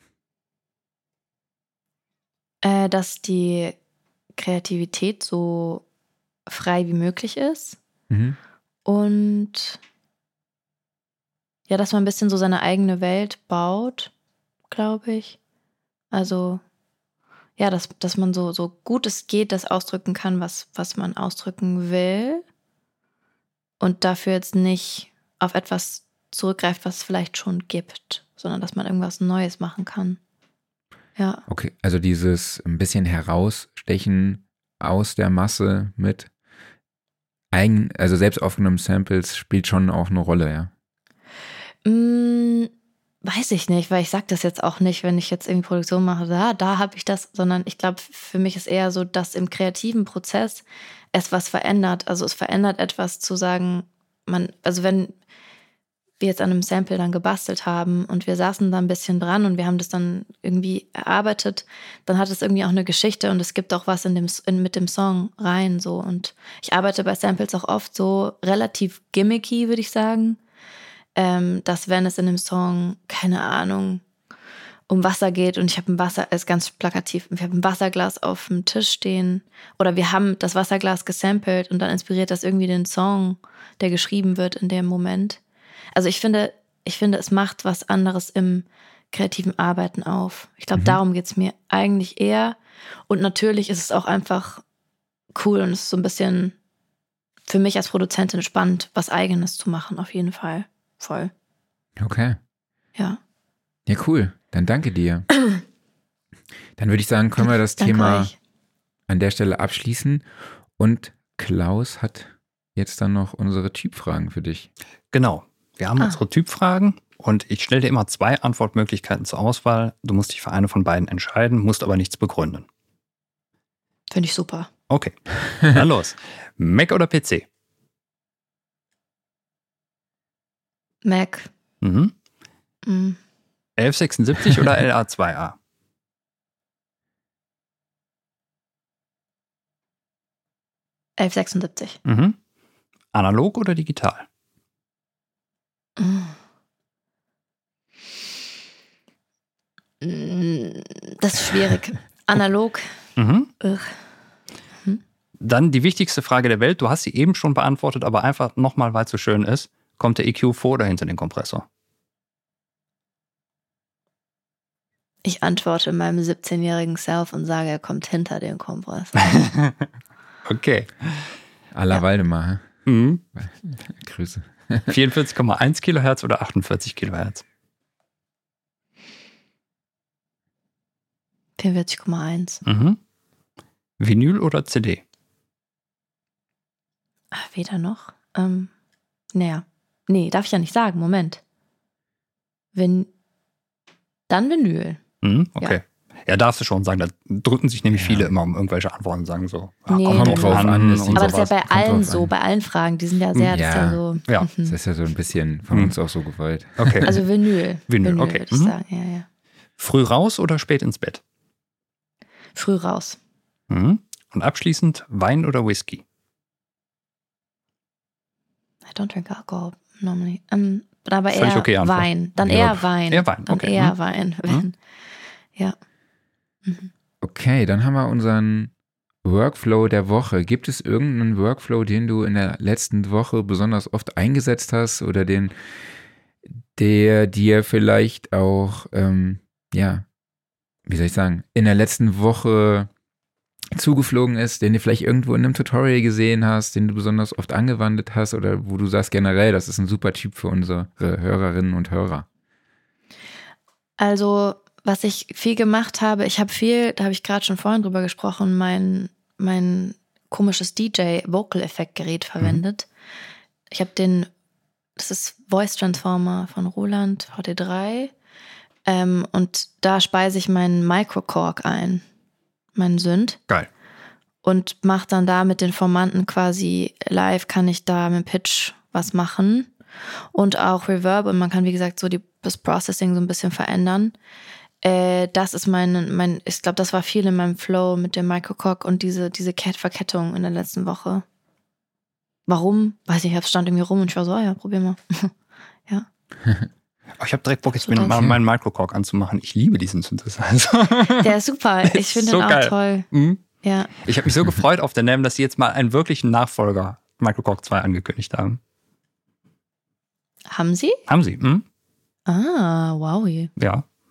Dass die Kreativität so frei wie möglich ist und ja, dass man ein bisschen so seine eigene Welt baut, glaube ich. Also dass man so gut es geht, das ausdrücken kann, was man ausdrücken will. Und dafür jetzt nicht auf etwas zurückgreift, was es vielleicht schon gibt, sondern dass man irgendwas Neues machen kann. Ja. Okay, also dieses ein bisschen herausstechen aus der Masse mit also selbst aufgenommenen Samples spielt schon auch eine Rolle, ja? Weiß ich nicht, weil ich sage das jetzt auch nicht, wenn ich jetzt irgendwie Produktion mache, da habe ich das, sondern ich glaube, für mich ist eher so, dass im kreativen Prozess es was verändert. Also es verändert etwas zu sagen, also wenn wir jetzt an einem Sample dann gebastelt haben und wir saßen da ein bisschen dran und wir haben das dann irgendwie erarbeitet, dann hat es irgendwie auch eine Geschichte und es gibt auch was mit dem Song rein so. Und ich arbeite bei Samples auch oft so relativ gimmicky, würde ich sagen, dass wenn es in dem Song, keine Ahnung, um Wasser geht und ich habe ist ganz plakativ, ich habe ein Wasserglas auf dem Tisch stehen oder wir haben das Wasserglas gesampelt und dann inspiriert das irgendwie den Song, der geschrieben wird in dem Moment. Also ich finde, es macht was anderes im kreativen Arbeiten auf. Ich glaube, darum geht es mir eigentlich eher. Und natürlich ist es auch einfach cool und es ist so ein bisschen für mich als Produzentin spannend, was Eigenes zu machen, auf jeden Fall. Voll. Okay. Ja. Ja, cool. Dann danke dir. Dann würde ich sagen, können wir das Thema an der Stelle abschließen. Und Klaus hat jetzt dann noch unsere Typfragen für dich. Genau. Wir haben unsere Typfragen und ich stelle dir immer 2 Antwortmöglichkeiten zur Auswahl. Du musst dich für eine von beiden entscheiden, musst aber nichts begründen. Finde ich super. Okay, dann los. Mac oder PC? Mac. 1176 oder LA2A? $1176. Analog oder digital? Das ist schwierig. Analog. Dann die wichtigste Frage der Welt. Du hast sie eben schon beantwortet, aber einfach nochmal, weil es so schön ist. Kommt der EQ vor oder hinter den Kompressor? Ich antworte meinem 17-jährigen Self und sage, er kommt hinter den Kompressor. Okay. Alla Waldemar. Grüße. 44,1 Kilohertz oder 48 Kilohertz? 44,1. Vinyl oder CD? Weder noch. Nee, darf ich ja nicht sagen. Moment. Dann Vinyl. Okay. Ja, darfst du schon sagen. Da drücken sich nämlich viele immer um irgendwelche Antworten und sagen so. Nee, kommt drauf an. Aber das ist ja bei allen so, bei allen Fragen. Die sind ja sehr, das ist ja so. Ja. Das ist ja so ein bisschen von uns auch so gewollt. Okay. Also Vinyl. Vinyl, okay. Würde ich sagen. Ja. Früh raus oder spät ins Bett? Früh raus. Und abschließend Wein oder Whisky? I don't drink alcohol normally. Aber Völlig eher okay Antwort. Wein. Dann eher Wein. Eher Wein, Dann okay. eher Wein. Ja. Okay, dann haben wir unseren Workflow der Woche. Gibt es irgendeinen Workflow, den du in der letzten Woche besonders oft eingesetzt hast oder der dir vielleicht auch, wie soll ich sagen, in der letzten Woche zugeflogen ist, den du vielleicht irgendwo in einem Tutorial gesehen hast, den du besonders oft angewandt hast oder wo du sagst generell, das ist ein super Typ für unsere Hörerinnen und Hörer? Also, was ich viel gemacht habe, da habe ich gerade schon vorhin drüber gesprochen, mein komisches DJ-Vocal-Effekt-Gerät verwendet. Ich habe das ist Voice Transformer von Roland VT3 und da speise ich meinen Microcorg ein, meinen Synth. Geil. Und mache dann da mit den Formanten quasi live, kann ich da mit Pitch was machen und auch Reverb und man kann, wie gesagt, so das Processing so ein bisschen verändern. Das ist ich glaube, das war viel in meinem Flow mit dem Microcorg und diese Verkettung in der letzten Woche. Warum? Weiß ich, es stand irgendwie rum und ich war so, ja, probier mal. Ja. Ich habe direkt Bock, jetzt mir meinen Microcorg anzumachen. Ich liebe diesen Synthesizer. Der ist super. Ich finde so den auch geil. toll. Ja. Ich habe mich so gefreut auf der NAMM, dass sie jetzt mal einen wirklichen Nachfolger Microcorg 2 angekündigt haben. Haben sie? Haben sie. Ah, wow. Ja.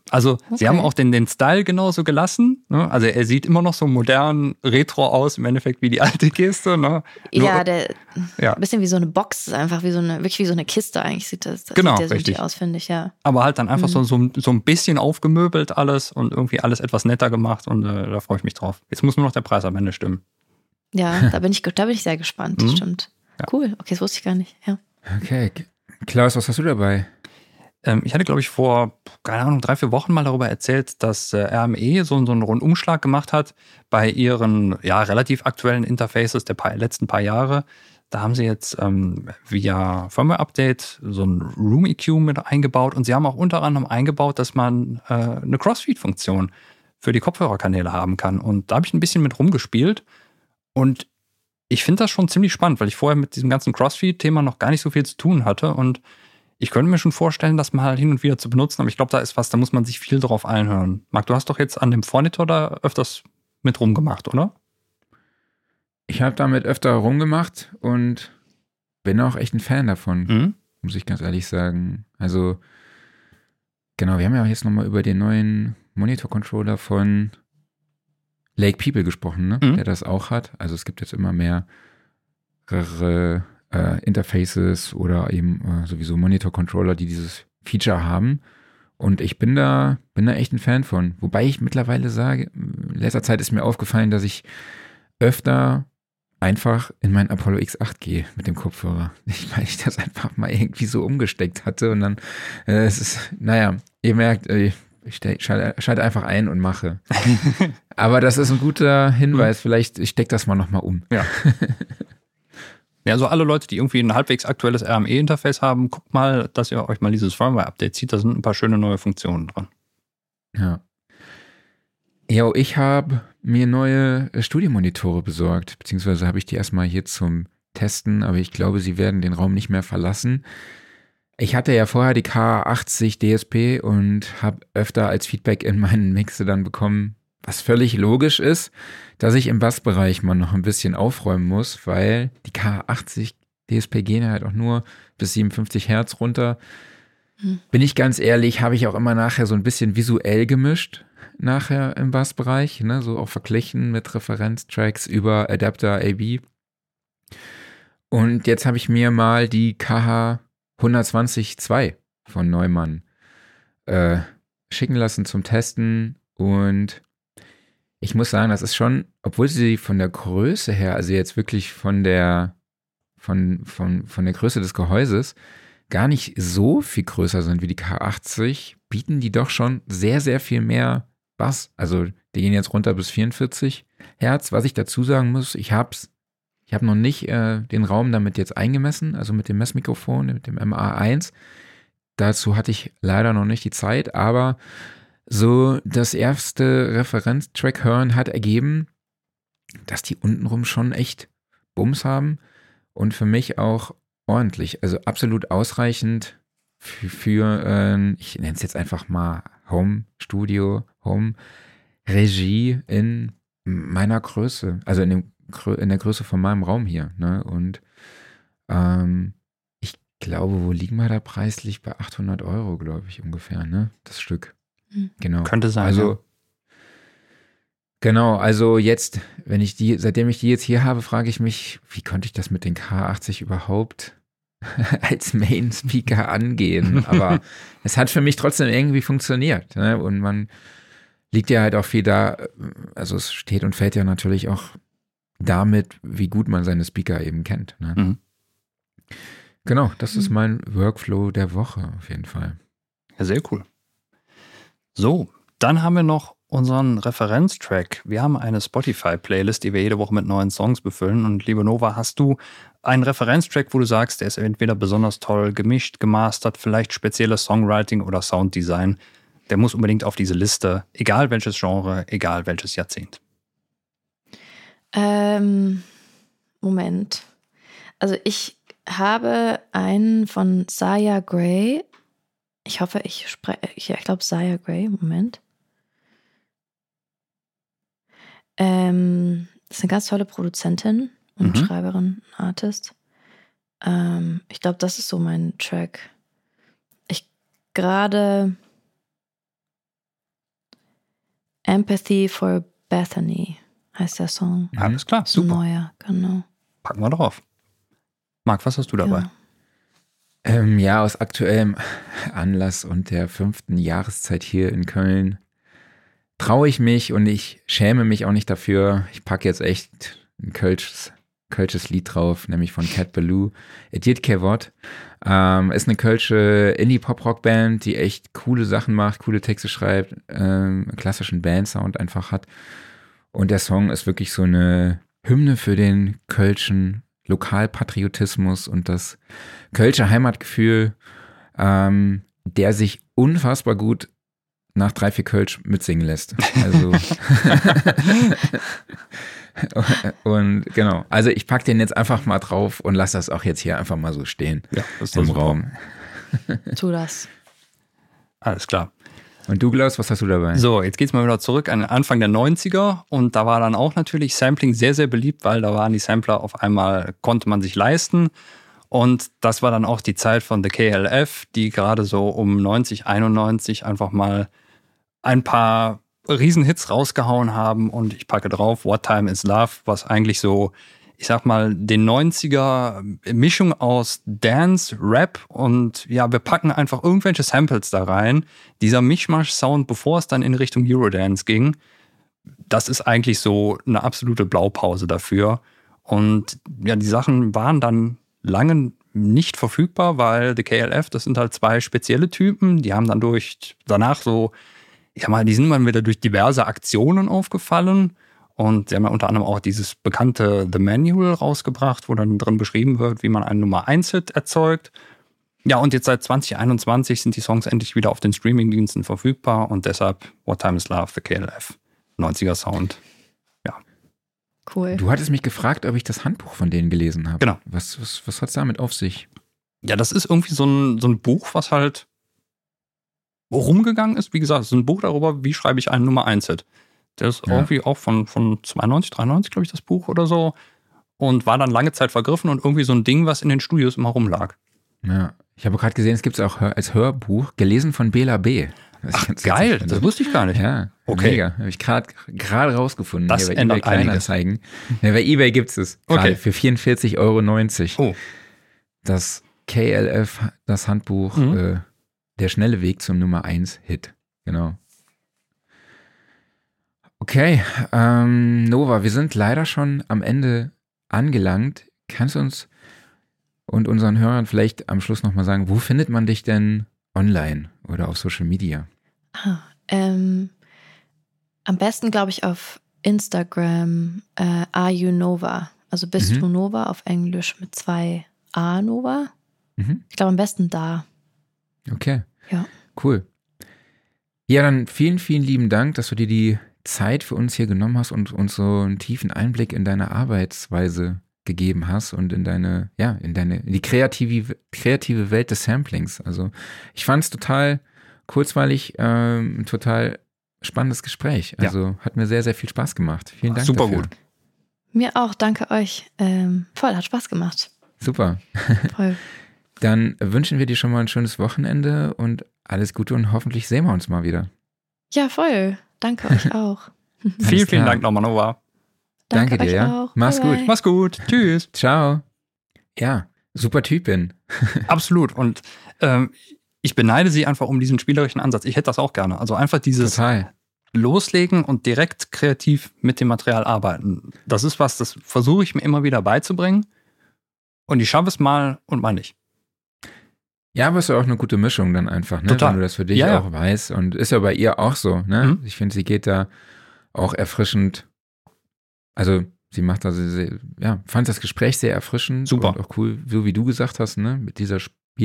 Also sie haben auch den Style genauso gelassen. Ne? Also er sieht immer noch so modern, retro aus, im Endeffekt wie die alte Kiste. Ne? Ja, ein bisschen wie so eine Box, einfach wirklich wie so eine Kiste eigentlich sieht der so richtig aus, finde ich, ja. Aber halt dann einfach so ein bisschen aufgemöbelt alles und irgendwie alles etwas netter gemacht und da freue ich mich drauf. Jetzt muss nur noch der Preis am Ende stimmen. Ja, da bin ich sehr gespannt, stimmt. Ja. Cool, okay, das wusste ich gar nicht, ja. Okay, Klaus, was hast du dabei? Ich hatte, glaube ich, vor, 3-4 Wochen mal darüber erzählt, dass RME so einen Rundumschlag gemacht hat bei ihren relativ aktuellen Interfaces der letzten paar Jahre. Da haben sie jetzt via Firmware-Update so ein Room-EQ mit eingebaut und sie haben auch unter anderem eingebaut, dass man eine Crossfeed-Funktion für die Kopfhörerkanäle haben kann. Und da habe ich ein bisschen mit rumgespielt und ich finde das schon ziemlich spannend, weil ich vorher mit diesem ganzen Crossfeed-Thema noch gar nicht so viel zu tun hatte und ich könnte mir schon vorstellen, das mal hin und wieder zu benutzen, aber ich glaube, da ist was, da muss man sich viel drauf einhören. Marc, du hast doch jetzt an dem Monitor da öfters mit rumgemacht, oder? Ich habe damit öfter rumgemacht und bin auch echt ein Fan davon, muss ich ganz ehrlich sagen. Also, genau, wir haben ja jetzt nochmal über den neuen Monitor-Controller von Lake People gesprochen, ne? Der das auch hat. Also es gibt jetzt immer mehrere Interfaces oder eben sowieso Monitor-Controller, die dieses Feature haben. Und ich bin da echt ein Fan von. Wobei ich mittlerweile sage, in letzter Zeit ist mir aufgefallen, dass ich öfter einfach in meinen Apollo X8 gehe mit dem Kopfhörer. Weil ich das einfach mal irgendwie so umgesteckt hatte und dann ihr merkt, ich schalte einfach ein und mache. Aber das ist ein guter Hinweis. Vielleicht, ich stecke das mal nochmal um. Ja. Ja, also alle Leute, die irgendwie ein halbwegs aktuelles RME-Interface haben, guckt mal, dass ihr euch mal dieses Firmware-Update zieht. Da sind ein paar schöne neue Funktionen dran. Ja. Ja, ich habe mir neue Studiomonitore besorgt, beziehungsweise habe ich die erstmal hier zum Testen, aber ich glaube, sie werden den Raum nicht mehr verlassen. Ich hatte ja vorher die K80 DSP und habe öfter als Feedback in meinen Mixe dann bekommen, was völlig logisch ist, dass ich im Bassbereich mal noch ein bisschen aufräumen muss, weil die K80 DSP gehen halt auch nur bis 57 Hertz runter. Bin ich ganz ehrlich, habe ich auch immer nachher so ein bisschen visuell gemischt, nachher im Bassbereich, ne, so auch verglichen mit Referenztracks über Adapter AB. Und jetzt habe ich mir mal die KH 120.2 von Neumann schicken lassen zum Testen und ich muss sagen, das ist schon, obwohl sie von der Größe her, also jetzt wirklich von der Größe des Gehäuses gar nicht so viel größer sind wie die K80, bieten die doch schon sehr, sehr viel mehr Bass. Also die gehen jetzt runter bis 44 Hertz. Was ich dazu sagen muss, ich habe noch nicht den Raum damit jetzt eingemessen, also mit dem Messmikrofon, mit dem MA1. Dazu hatte ich leider noch nicht die Zeit, aber so das erste Referenztrack hören hat ergeben, dass die untenrum schon echt Bums haben und für mich auch ordentlich, also absolut ausreichend für ich nenne es jetzt einfach mal Home-Studio, Home-Regie in meiner Größe, also in der Größe von meinem Raum hier, ne? Und ich glaube, wo liegen wir da preislich? Bei 800 €, glaube ich, ungefähr, ne? Das Stück. Genau. Könnte sein. Also, ja. Genau, also jetzt, seitdem ich die jetzt hier habe, frage ich mich, wie konnte ich das mit den K80 überhaupt als Main-Speaker angehen? Aber es hat für mich trotzdem irgendwie funktioniert, ne? Und man liegt ja halt auch viel da, also es steht und fällt ja natürlich auch damit, wie gut man seine Speaker eben kennt, ne? Genau, das ist mein Workflow der Woche auf jeden Fall. Ja, sehr cool. So, dann haben wir noch unseren Referenztrack. Wir haben eine Spotify-Playlist, die wir jede Woche mit neuen Songs befüllen. Und liebe Nova, hast du einen Referenztrack, wo du sagst, der ist entweder besonders toll gemischt, gemastert, vielleicht spezielles Songwriting oder Sounddesign? Der muss unbedingt auf diese Liste, egal welches Genre, egal welches Jahrzehnt. Moment. Also ich habe einen von Saya Gray. Ich hoffe, ich glaube Saya Gray. Moment. Das ist eine ganz tolle Produzentin und Schreiberin, Artist. Ich glaube, das ist so mein Track. Empathy for Bethany heißt der Song. Alles klar, super. Neuer, genau. Packen wir drauf. Marc, was hast du dabei? Ja. Aus aktuellem Anlass und der 5. Jahreszeit hier in Köln traue ich mich und ich schäme mich auch nicht dafür. Ich packe jetzt echt ein kölsches Lied drauf, nämlich von Cat Ballou. Ediert Kevot. Ist eine kölsche Indie-Pop-Rock-Band, die echt coole Sachen macht, coole Texte schreibt, klassischen Band-Sound einfach hat. Und der Song ist wirklich so eine Hymne für den kölschen Lokalpatriotismus und das kölsche Heimatgefühl, der sich unfassbar gut nach 3-4 Kölsch mitsingen lässt. Also und genau, also ich packe den jetzt einfach mal drauf und lasse das auch jetzt hier einfach mal so stehen im Raum. Tu das. Alles klar. Und du, Klaus, was hast du dabei? So, jetzt geht's mal wieder zurück an den Anfang der 90er und da war dann auch natürlich Sampling sehr, sehr beliebt, weil da waren die Sampler auf einmal, konnte man sich leisten und das war dann auch die Zeit von The KLF, die gerade so um 90, 91 einfach mal ein paar Riesenhits rausgehauen haben und ich packe drauf What Time Is Love, was eigentlich so, ich sag mal, den 90er Mischung aus Dance, Rap und ja, wir packen einfach irgendwelche Samples da rein. Dieser Mischmasch-Sound, bevor es dann in Richtung Eurodance ging, das ist eigentlich so eine absolute Blaupause dafür. Und ja, die Sachen waren dann lange nicht verfügbar, weil The KLF, das sind halt 2 spezielle Typen, die haben dann danach so, ich sag mal, die sind dann wieder durch diverse Aktionen aufgefallen. Und sie haben ja unter anderem auch dieses bekannte The Manual rausgebracht, wo dann drin beschrieben wird, wie man einen Nummer-1-Hit erzeugt. Ja, und jetzt seit 2021 sind die Songs endlich wieder auf den Streamingdiensten verfügbar und deshalb What Time Is Love, The KLF, 90er Sound. Ja. Cool. Du hattest mich gefragt, ob ich das Handbuch von denen gelesen habe. Genau. Was hat es damit auf sich? Ja, das ist irgendwie so ein Buch, was halt rumgegangen ist. Wie gesagt, so ein Buch darüber, wie schreibe ich einen Nummer-1-Hit. Der ist irgendwie auch von 92, 93, glaube ich, das Buch oder so. Und war dann lange Zeit vergriffen und irgendwie so ein Ding, was in den Studios immer rumlag. Ja, ich habe gerade gesehen, es gibt es auch als Hörbuch, gelesen von Bela B. Ach, geil, das wusste ich gar nicht. Ja, okay. Mega. Habe ich gerade rausgefunden. Das hier bei ändert eBay Kleinanzeigen. Ja, bei eBay gibt es gerade für 44,90 €. Oh. Das KLF, das Handbuch, der schnelle Weg zum Nummer 1 Hit. Genau. Okay, Nova, wir sind leider schon am Ende angelangt. Kannst du uns und unseren Hörern vielleicht am Schluss nochmal sagen, wo findet man dich denn online oder auf Social Media? Am besten, glaube ich, auf Instagram Are You Nova. Also bist du Nova auf Englisch mit 2 A Nova. Ich glaube am besten da. Okay, ja. Cool. Ja, dann vielen, vielen lieben Dank, dass du dir die Zeit für uns hier genommen hast und uns so einen tiefen Einblick in deine Arbeitsweise gegeben hast und in die kreative Welt des Samplings. Also ich fand es total kurzweilig, ein total spannendes Gespräch. Also hat mir sehr, sehr viel Spaß gemacht. Vielen Dank super dafür. Gut. Mir auch, danke euch. Voll, hat Spaß gemacht. Super. Voll. Dann wünschen wir dir schon mal ein schönes Wochenende und alles Gute und hoffentlich sehen wir uns mal wieder. Ja, voll. Danke euch auch. Vielen Dank nochmal, Nova. Danke dir, ja. Auch. Mach's Bye, gut. bye. Mach's gut. Tschüss. Ciao. Ja, super Typin. Absolut. Und ich beneide sie einfach um diesen spielerischen Ansatz. Ich hätte das auch gerne. Also einfach dieses Total. Loslegen und direkt kreativ mit dem Material arbeiten. Das ist was, das versuche ich mir immer wieder beizubringen. Und ich schaffe es mal und mal nicht. Ja, aber ist ja auch eine gute Mischung dann einfach, ne? Total. Wenn du das für dich auch weißt. Und ist ja bei ihr auch so, ne? Ich finde, sie geht da auch erfrischend. Also, sie macht da fand das Gespräch sehr erfrischend. Super. Und auch cool, so wie du gesagt hast, ne? Mit diesem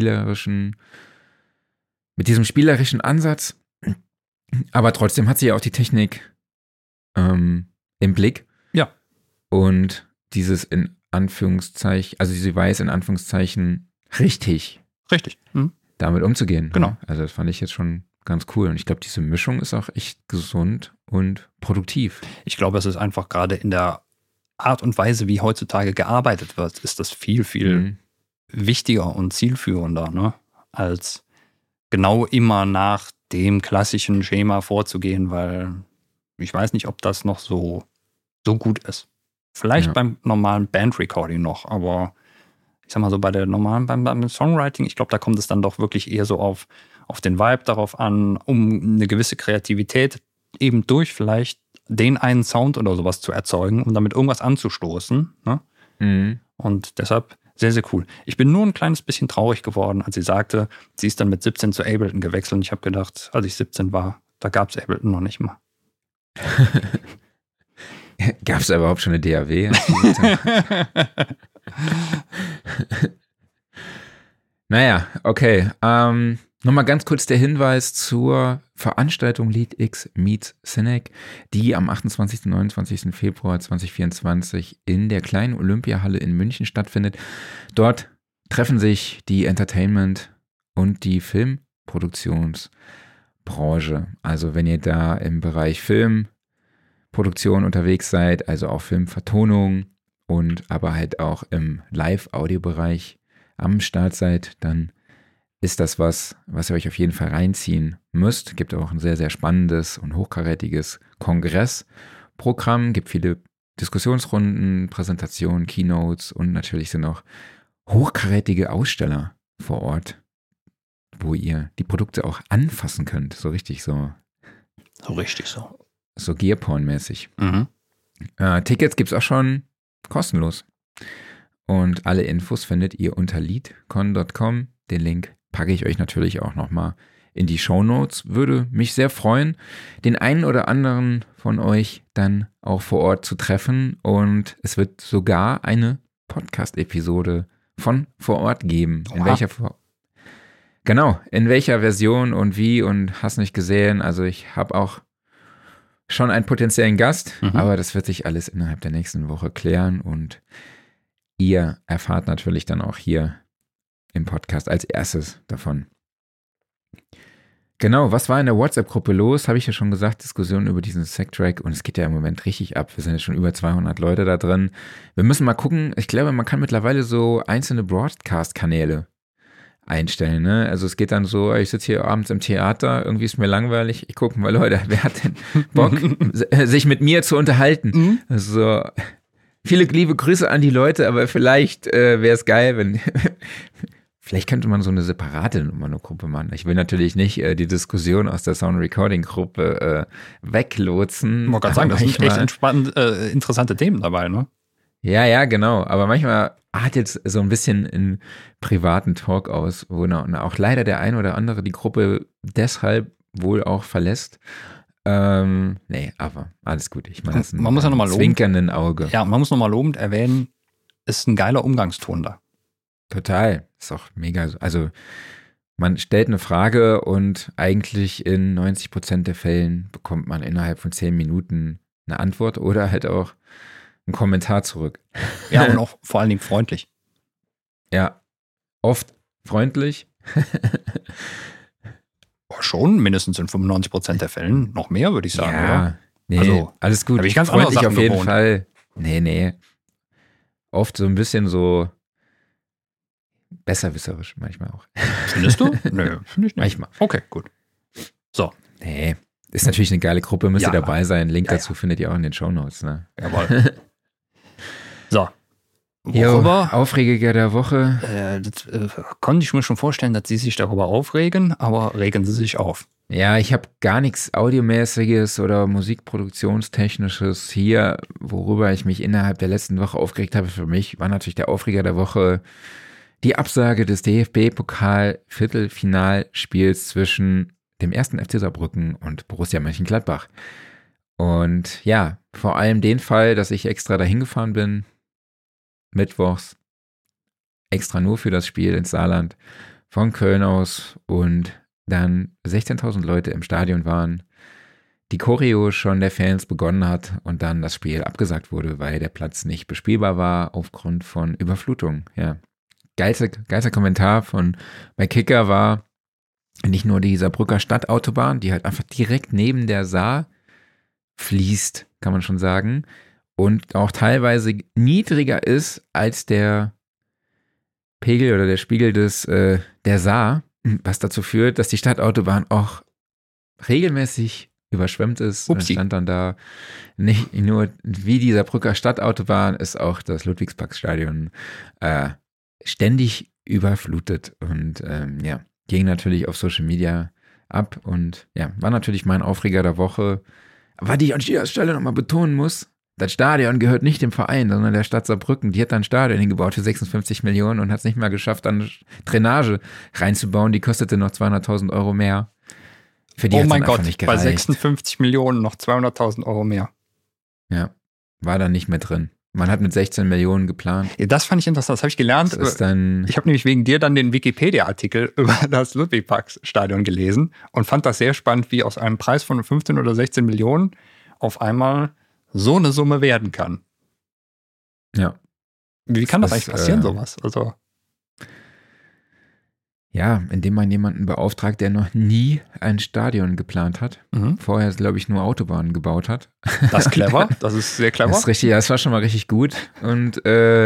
spielerischen Ansatz. Aber trotzdem hat sie ja auch die Technik im Blick. Ja. Und dieses in Anführungszeichen, also sie weiß in Anführungszeichen richtig damit umzugehen. Genau. Ne? Also das fand ich jetzt schon ganz cool. Und ich glaube, diese Mischung ist auch echt gesund und produktiv. Ich glaube, es ist einfach gerade in der Art und Weise, wie heutzutage gearbeitet wird, ist das viel, viel wichtiger und zielführender, ne? Als genau immer nach dem klassischen Schema vorzugehen, weil ich weiß nicht, ob das noch so gut ist. Vielleicht beim normalen Band-Recording noch, aber ich sag mal so, beim Songwriting, ich glaube, da kommt es dann doch wirklich eher so auf den Vibe darauf an, um eine gewisse Kreativität eben durch vielleicht den einen Sound oder sowas zu erzeugen, um damit irgendwas anzustoßen. Ne? Mhm. Und deshalb sehr, sehr cool. Ich bin nur ein kleines bisschen traurig geworden, als sie sagte, sie ist dann mit 17 zu Ableton gewechselt. Und ich habe gedacht, als ich 17 war, da gab es Ableton noch nicht mal. Gab es da überhaupt schon eine DAW? Naja, okay. Nochmal ganz kurz der Hinweis zur Veranstaltung Lead X Meets Cinec, die am 28. und 29. Februar 2024 in der kleinen Olympiahalle in München stattfindet. Dort treffen sich die Entertainment- und die Filmproduktionsbranche. Also wenn ihr da im Bereich Filmproduktion unterwegs seid, also auch Filmvertonung und aber halt auch im Live-Audio-Bereich am Start seid, dann ist das was ihr euch auf jeden Fall reinziehen müsst. Gibt auch ein sehr, sehr spannendes und hochkarätiges Kongressprogramm. Gibt viele Diskussionsrunden, Präsentationen, Keynotes und natürlich sind auch hochkarätige Aussteller vor Ort, wo ihr die Produkte auch anfassen könnt. So richtig so. So richtig so. So Gearporn-mäßig. Mhm. Tickets gibt es auch schon kostenlos. Und alle Infos findet ihr unter leadcon.com. Den Link packe ich euch natürlich auch nochmal in die Shownotes. Würde mich sehr freuen, den einen oder anderen von euch dann auch vor Ort zu treffen. Und es wird sogar eine Podcast-Episode von vor Ort geben. In welcher Version und wie und hast nicht gesehen. Also ich habe auch schon einen potenziellen Gast, aber das wird sich alles innerhalb der nächsten Woche klären und ihr erfahrt natürlich dann auch hier im Podcast als erstes davon. Genau, was war in der WhatsApp-Gruppe los? Habe ich ja schon gesagt, Diskussion über diesen Sacktrack und es geht ja im Moment richtig ab. Wir sind jetzt schon über 200 Leute da drin. Wir müssen mal gucken, ich glaube, man kann mittlerweile so einzelne Broadcast-Kanäle einstellen, ne? Also es geht dann so, ich sitze hier abends im Theater, irgendwie ist mir langweilig, ich gucke mal, Leute, wer hat denn Bock, sich mit mir zu unterhalten? Also viele liebe Grüße an die Leute, aber vielleicht wäre es geil, wenn vielleicht könnte man so eine separate Gruppe machen. Ich will natürlich nicht die Diskussion aus der Sound-Recording-Gruppe weglotsen. Ich wollte gerade sagen, das sind echt entspannend, interessante Themen dabei, ne? Ja, genau. Aber manchmal hat jetzt so ein bisschen einen privaten Talk aus, wo auch leider der ein oder andere die Gruppe deshalb wohl auch verlässt. Nee, aber alles gut. Ich meine, das ist man muss ja noch mal zwinkernden Auge. Ja, man muss nochmal lobend erwähnen, ist ein geiler Umgangston da. Total. Ist auch mega. Also man stellt eine Frage und eigentlich in 90% der Fällen bekommt man innerhalb von 10 Minuten eine Antwort oder halt auch einen Kommentar zurück. Ja, und auch vor allen Dingen freundlich. Ja, oft freundlich. Schon, mindestens in 95% der Fällen. Noch mehr, würde ich sagen, ja, oder? Nee, also, alles gut. Habe ich ganz freundlich andere auf Sachen jeden gewohnt. Fall. Nee. Oft so ein bisschen so besserwisserisch manchmal auch. Findest du? Nö, finde ich nicht. Manchmal. Okay, gut. So. Nee, ist natürlich eine geile Gruppe, müsst ihr Ja. dabei sein. Link Ja, dazu findet ihr auch in den Shownotes. Ne? Jawohl. So. Jo, Worüber? Aufreger der Woche. Das konnte ich mir schon vorstellen, dass Sie sich darüber aufregen, aber regen Sie sich auf. Ja, ich habe gar nichts Audiomäßiges oder Musikproduktionstechnisches hier, worüber ich mich innerhalb der letzten Woche aufgeregt habe. Für mich war natürlich der Aufreger der Woche die Absage des DFB-Pokal-Viertelfinalspiels zwischen dem 1. FC Saarbrücken und Borussia Mönchengladbach. Und ja, vor allem den Fall, dass ich extra dahin gefahren bin, mittwochs, extra nur für das Spiel ins Saarland, von Köln aus und dann 16.000 Leute im Stadion waren, die Choreo schon der Fans begonnen hat und dann das Spiel abgesagt wurde, weil der Platz nicht bespielbar war aufgrund von Überflutung. Ja, geilster Kommentar bei Kicker war nicht nur die Saarbrücker Stadtautobahn, die halt einfach direkt neben der Saar fließt, kann man schon sagen, und auch teilweise niedriger ist als der Pegel oder der Spiegel der Saar, was dazu führt, dass die Stadtautobahn auch regelmäßig überschwemmt ist. Upsi. Und stand dann da nicht nur wie die Saarbrücker Stadtautobahn ist auch das Ludwigsparkstadion ständig überflutet und ging natürlich auf Social Media ab und war natürlich mein Aufreger der Woche. Was ich an dieser Stelle nochmal betonen muss, das Stadion gehört nicht dem Verein, sondern der Stadt Saarbrücken. Die hat da ein Stadion hingebaut für 56 Millionen und hat es nicht mal geschafft, dann Drainage reinzubauen. Die kostete noch 200.000 Euro mehr. Für die Oh hat's mein dann einfach Gott, nicht bei gereicht. 56 Millionen noch 200.000 Euro mehr. Ja, war da nicht mehr drin. Man hat mit 16 Millionen geplant. Ja, das fand ich interessant, das habe ich gelernt. Das ist dann, Ich habe nämlich wegen dir dann den Wikipedia-Artikel über das Ludwigsparkstadion gelesen und fand das sehr spannend, wie aus einem Preis von 15 oder 16 Millionen auf einmal so eine Summe werden kann. ja. Wie kann das Das, eigentlich passieren, sowas? Also, Ja, indem man jemanden beauftragt, der noch nie ein Stadion geplant hat. Vorher, glaube ich, nur Autobahnen gebaut hat. das ist clever, das ist sehr clever. Das ist richtig, das war schon mal richtig gut. Und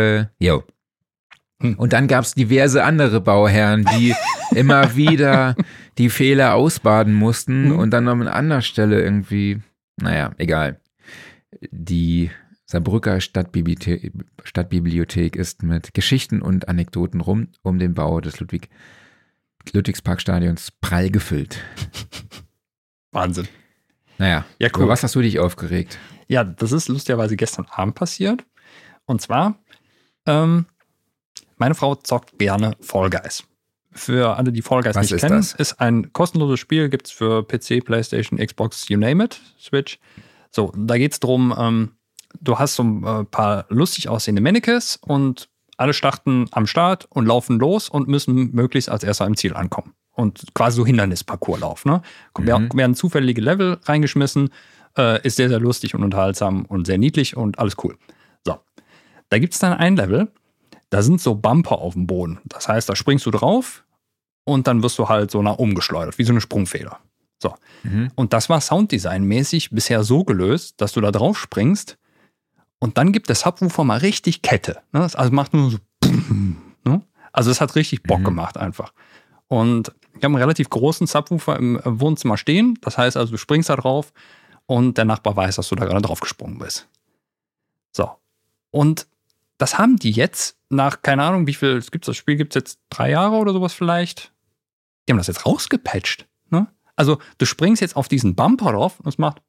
Und dann gab es diverse andere Bauherren, die immer wieder die Fehler ausbaden mussten und dann noch an anderer Stelle irgendwie, naja, egal. Die Saarbrücker Stadtbibliothek ist mit Geschichten und Anekdoten rund um den Bau des Ludwigsparkstadions prall gefüllt. Wahnsinn. Naja, Ja, cool. Über was hast du dich aufgeregt? Ja, das ist lustigerweise gestern Abend passiert. Und zwar, meine Frau zockt gerne Fall Guys. Für alle, die Fall Guys Was nicht ist kennen, das? ist ein kostenloses Spiel, gibt es für PC, PlayStation, Xbox, you name it, Switch. So, da geht es darum, du hast so ein paar lustig aussehende Mannequins und alle starten am Start und laufen los und müssen möglichst als erster im Ziel ankommen. Und quasi so Hindernisparcours ne? Werden zufällige Level reingeschmissen, ist sehr, sehr lustig und unterhaltsam und sehr niedlich und alles cool. So, da gibt es dann ein Level, da sind so Bumper auf dem Boden. Das heißt, da springst du drauf und dann wirst du halt so nach oben geschleudert, wie so eine Sprungfeder. So. Und das war Sounddesign-mäßig bisher so gelöst, dass du da drauf springst und dann gibt der Subwoofer mal richtig Kette. Ne? Also macht nur so ne? Also es hat richtig Bock gemacht einfach. Und ich habe einen relativ großen Subwoofer im Wohnzimmer stehen. Das heißt also, du springst da drauf und der Nachbar weiß, dass du da gerade drauf gesprungen bist. So. Und das haben die jetzt nach, keine Ahnung, wie viel, das Spiel gibt es jetzt 3 Jahre oder sowas vielleicht. Die haben das jetzt rausgepatcht. Ne? Also du springst jetzt auf diesen Bumper drauf und es macht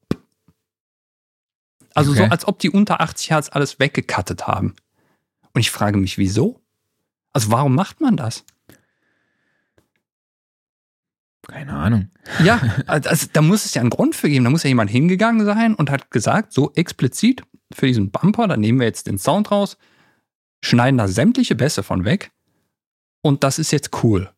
also so, als ob die unter 80 Hertz alles weggekattet haben. Und ich frage mich, wieso? Also warum macht man das? Keine Ahnung. Ja, also da muss es ja einen Grund für geben. Da muss ja jemand hingegangen sein und hat gesagt, so explizit für diesen Bumper, da nehmen wir jetzt den Sound raus, schneiden da sämtliche Bässe von weg und das ist jetzt cool.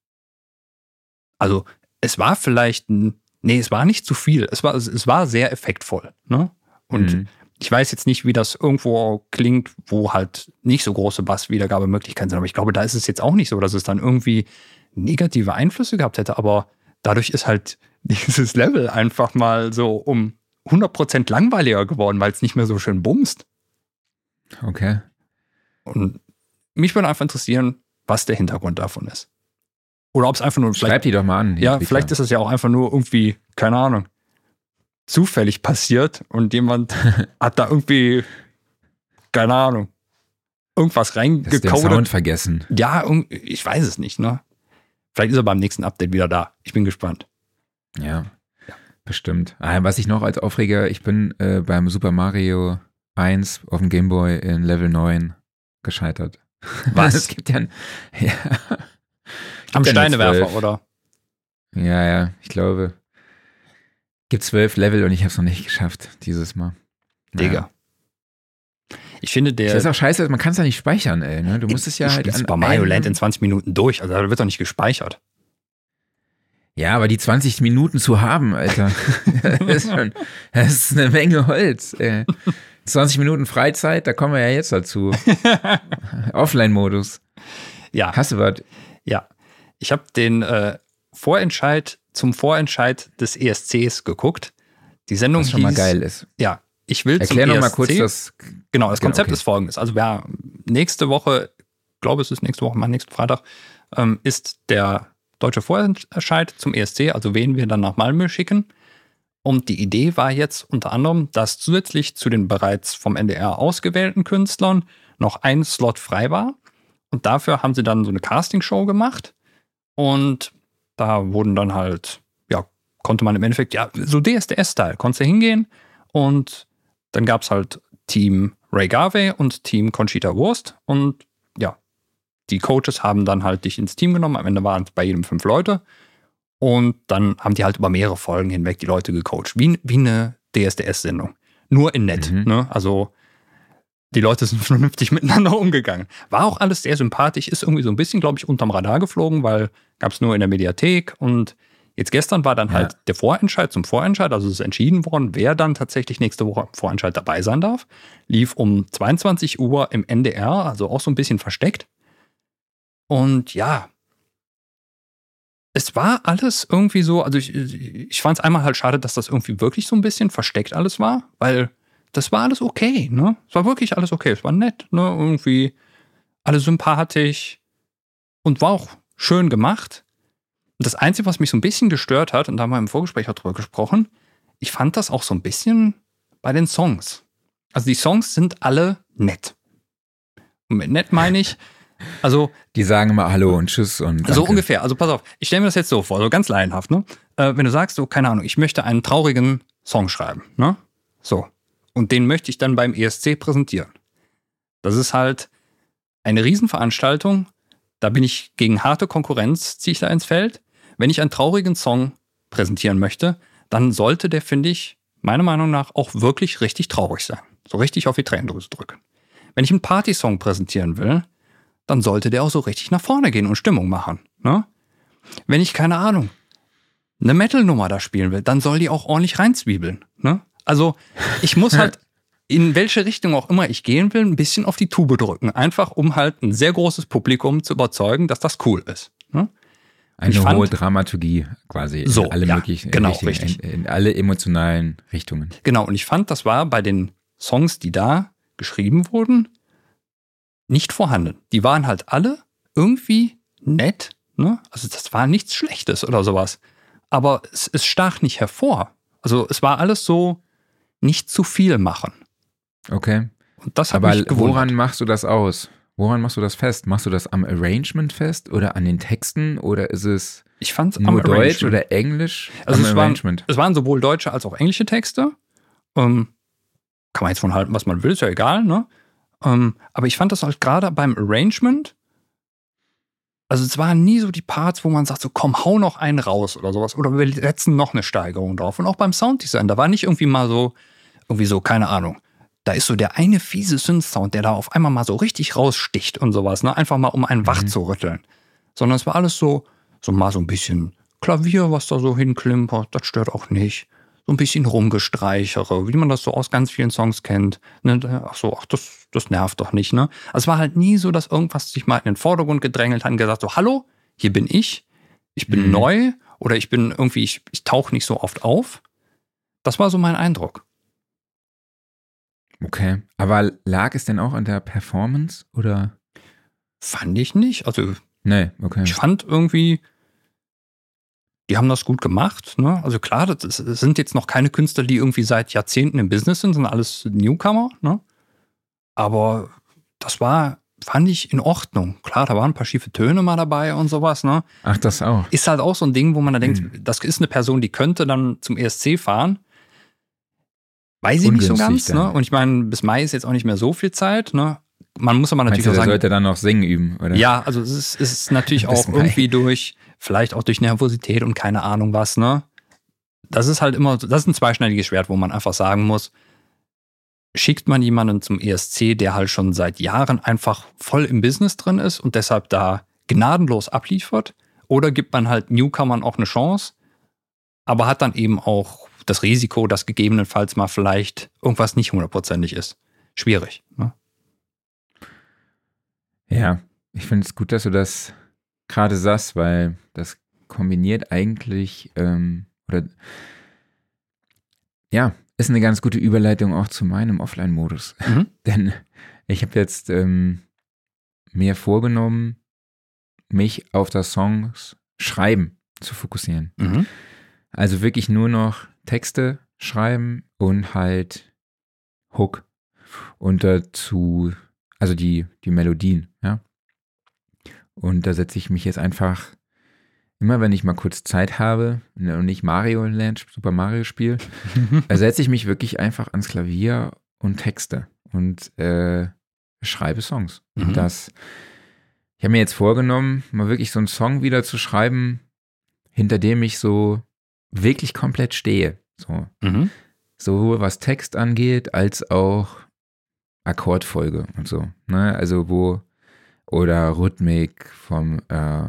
Also es war vielleicht, es war nicht zu viel. Es war sehr effektvoll. Ne? Und ich weiß jetzt nicht, wie das irgendwo klingt, wo halt nicht so große Basswiedergabemöglichkeiten sind. Aber ich glaube, da ist es jetzt auch nicht so, dass es dann irgendwie negative Einflüsse gehabt hätte. Aber dadurch ist halt dieses Level einfach mal so um 100% langweiliger geworden, weil es nicht mehr so schön bumst. Okay. Und mich würde einfach interessieren, was der Hintergrund davon ist. Oder ob es einfach nur... Schreib die doch mal an. Ja, vielleicht ist es ja auch einfach nur irgendwie, keine Ahnung, zufällig passiert und jemand hat da irgendwie, keine Ahnung, irgendwas reingecodet. Den Sound vergessen. Ja, ich weiß es nicht, ne? Vielleicht ist er beim nächsten Update wieder da. Ich bin gespannt. Ja, bestimmt. Was ich noch als Aufreger, ich bin beim Super Mario 1 auf dem Gameboy in Level 9 gescheitert. Was? Es gibt ja am Steinewerfer, oder? Ja, ich glaube. Gibt 12 Level und ich habe es noch nicht geschafft dieses Mal. Digga. Ich finde, Das ist auch scheiße, man kann es ja nicht speichern, ey. Ne? Du musst es ja halt Super Mario Land in 20 Minuten durch, also da wird doch nicht gespeichert. Ja, aber die 20 Minuten zu haben, Alter, das ist eine Menge Holz. 20 Minuten Freizeit, da kommen wir ja jetzt dazu. Offline-Modus. Ja. Hast du was? Ja. Ich habe den Vorentscheid des ESCs geguckt. Die Sendung was schon mal geil ist. Ja, ich will Erklär zum ESC. noch mal kurz das. Genau, das Konzept okay. ist folgendes. Also nächste Woche, ich glaube es ist nächste Woche, nächsten Freitag, ist der deutsche Vorentscheid zum ESC, also wen wir dann nach Malmö schicken. Und die Idee war jetzt unter anderem, dass zusätzlich zu den bereits vom NDR ausgewählten Künstlern noch ein Slot frei war. Und dafür haben sie dann so eine Castingshow gemacht. Und da wurden dann halt, ja, konnte man im Endeffekt, ja, so DSDS-Style, konntest du hingehen. Und dann gab es halt Team Ray Garvey und Team Conchita Wurst. Und ja, die Coaches haben dann halt dich ins Team genommen. Am Ende waren es bei jedem 5 Leute. Und dann haben die halt über mehrere Folgen hinweg die Leute gecoacht. Wie eine DSDS-Sendung. Nur in nett. Ne? Also die Leute sind vernünftig miteinander umgegangen. War auch alles sehr sympathisch. Ist irgendwie so ein bisschen, glaube ich, unterm Radar geflogen, weil gab es nur in der Mediathek. Und jetzt gestern war dann halt der Vorentscheid zum Vorentscheid. Also es ist entschieden worden, wer dann tatsächlich nächste Woche im Vorentscheid dabei sein darf. Lief um 22 Uhr im NDR, also auch so ein bisschen versteckt. Und ja, es war alles irgendwie so, also ich fand es einmal halt schade, dass das irgendwie wirklich so ein bisschen versteckt alles war, weil das war alles okay, ne? Es war wirklich alles okay, es war nett, ne? Irgendwie alle sympathisch und war auch schön gemacht. Und das Einzige, was mich so ein bisschen gestört hat, und da haben wir im Vorgespräch auch drüber gesprochen, ich fand das auch so ein bisschen bei den Songs. Also die Songs sind alle nett. Und mit nett meine ich, also die sagen immer Hallo und Tschüss und danke. So ungefähr. Also pass auf, ich stelle mir das jetzt so vor, so ganz laienhaft, ne? Wenn du sagst, so, keine Ahnung, ich möchte einen traurigen Song schreiben, ne? So. Und den möchte ich dann beim ESC präsentieren. Das ist halt eine Riesenveranstaltung. Da bin ich gegen harte Konkurrenz, ziehe ich da ins Feld. Wenn ich einen traurigen Song präsentieren möchte, dann sollte der, finde ich, meiner Meinung nach auch wirklich richtig traurig sein. So richtig auf die Tränendrüse drücken. Wenn ich einen Partysong präsentieren will, dann sollte der auch so richtig nach vorne gehen und Stimmung machen. Ne? Wenn ich, keine Ahnung, eine Metal-Nummer da spielen will, dann soll die auch ordentlich reinzwiebeln. Ne? Also ich muss halt, in welche Richtung auch immer ich gehen will, ein bisschen auf die Tube drücken. Einfach, um halt ein sehr großes Publikum zu überzeugen, dass das cool ist. Ne? Eine hohe Dramaturgie quasi so, in alle möglichen genau, Richtungen, richtig. In alle emotionalen Richtungen. Genau, und ich fand, das war bei den Songs, die da geschrieben wurden, nicht vorhanden. Die waren halt alle irgendwie nett. Ne? Also das war nichts Schlechtes oder sowas. Aber es stach nicht hervor. Also es war alles so nicht zu viel machen. Okay. Und das hat mich gewundert. Woran machst du das aus? Woran machst du das fest? Machst du das am Arrangement fest oder an den Texten oder ist es ich fand's nur Deutsch oder Englisch? Also es waren sowohl deutsche als auch englische Texte. Kann man jetzt von halten, was man will, ist ja egal, ne? Aber ich fand das halt gerade beim Arrangement, also es waren nie so die Parts, wo man sagt, so komm, hau noch einen raus oder sowas. Oder wir setzen noch eine Steigerung drauf. Und auch beim Sounddesign, da war nicht irgendwie mal so, keine Ahnung, da ist so der eine fiese Synth-Sound, der da auf einmal mal so richtig raussticht und sowas, ne? Einfach mal, um einen wach zu rütteln. Sondern es war alles so mal so ein bisschen Klavier, was da so hinklimpert, das stört auch nicht. So ein bisschen Rumgestreichere, wie man das so aus ganz vielen Songs kennt. Ne? Das nervt doch nicht, ne? Also es war halt nie so, dass irgendwas sich mal in den Vordergrund gedrängelt hat und gesagt so, hallo, hier bin ich bin neu oder ich bin irgendwie, ich tauche nicht so oft auf. Das war so mein Eindruck. Okay, aber lag es denn auch an der Performance oder? Fand ich nicht, also nee, okay. Ich fand irgendwie, die haben das gut gemacht. Ne? Also klar, das sind jetzt noch keine Künstler, die irgendwie seit Jahrzehnten im Business sind, sondern alles Newcomer. Ne? Aber das fand ich in Ordnung. Klar, da waren ein paar schiefe Töne mal dabei und sowas. Ne? Ach, das auch. Ist halt auch so ein Ding, wo man dann denkt, das ist eine Person, die könnte dann zum ESC fahren. Weiß ich nicht so ganz. Ne? Und ich meine, bis Mai ist jetzt auch nicht mehr so viel Zeit. Ne? Man muss aber natürlich auch sagen. Sollte dann noch singen üben, oder? Ja, also es ist natürlich auch irgendwie vielleicht auch durch Nervosität und keine Ahnung was, ne? Das ist halt immer, das ist ein zweischneidiges Schwert, wo man einfach sagen muss, schickt man jemanden zum ESC, der halt schon seit Jahren einfach voll im Business drin ist und deshalb da gnadenlos abliefert, oder gibt man halt Newcomern auch eine Chance, aber hat dann eben auch das Risiko, dass gegebenenfalls mal vielleicht irgendwas nicht 100%ig ist. Schwierig, ne? Ja, ich finde es gut, dass du das gerade sagst, weil das kombiniert eigentlich, ist eine ganz gute Überleitung auch zu meinem Offline-Modus. Denn ich habe jetzt mir vorgenommen, mich auf das Songs schreiben zu fokussieren. Also wirklich nur noch Texte schreiben und halt Hook und dazu, also die Melodien, ja. Und da setze ich mich jetzt einfach, immer wenn ich mal kurz Zeit habe und nicht Super Mario spiele, da setze ich mich wirklich einfach ans Klavier und texte und schreibe Songs. Mhm. Ich habe mir jetzt vorgenommen, mal wirklich so einen Song wieder zu schreiben, hinter dem ich so wirklich komplett stehe. So. Mhm. Sowohl was Text angeht, als auch Akkordfolge und so. Ne? Also oder Rhythmik vom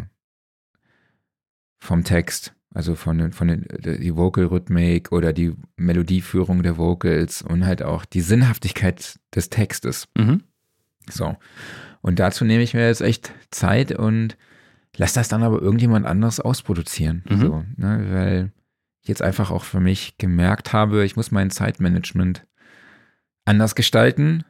Text, also die Vocal-Rhythmik oder die Melodieführung der Vocals und halt auch die Sinnhaftigkeit des Textes. Mhm. So. Und dazu nehme ich mir jetzt echt Zeit und lasse das dann aber irgendjemand anderes ausproduzieren. Mhm. So, ne? Weil ich jetzt einfach auch für mich gemerkt habe, ich muss mein Zeitmanagement anders gestalten.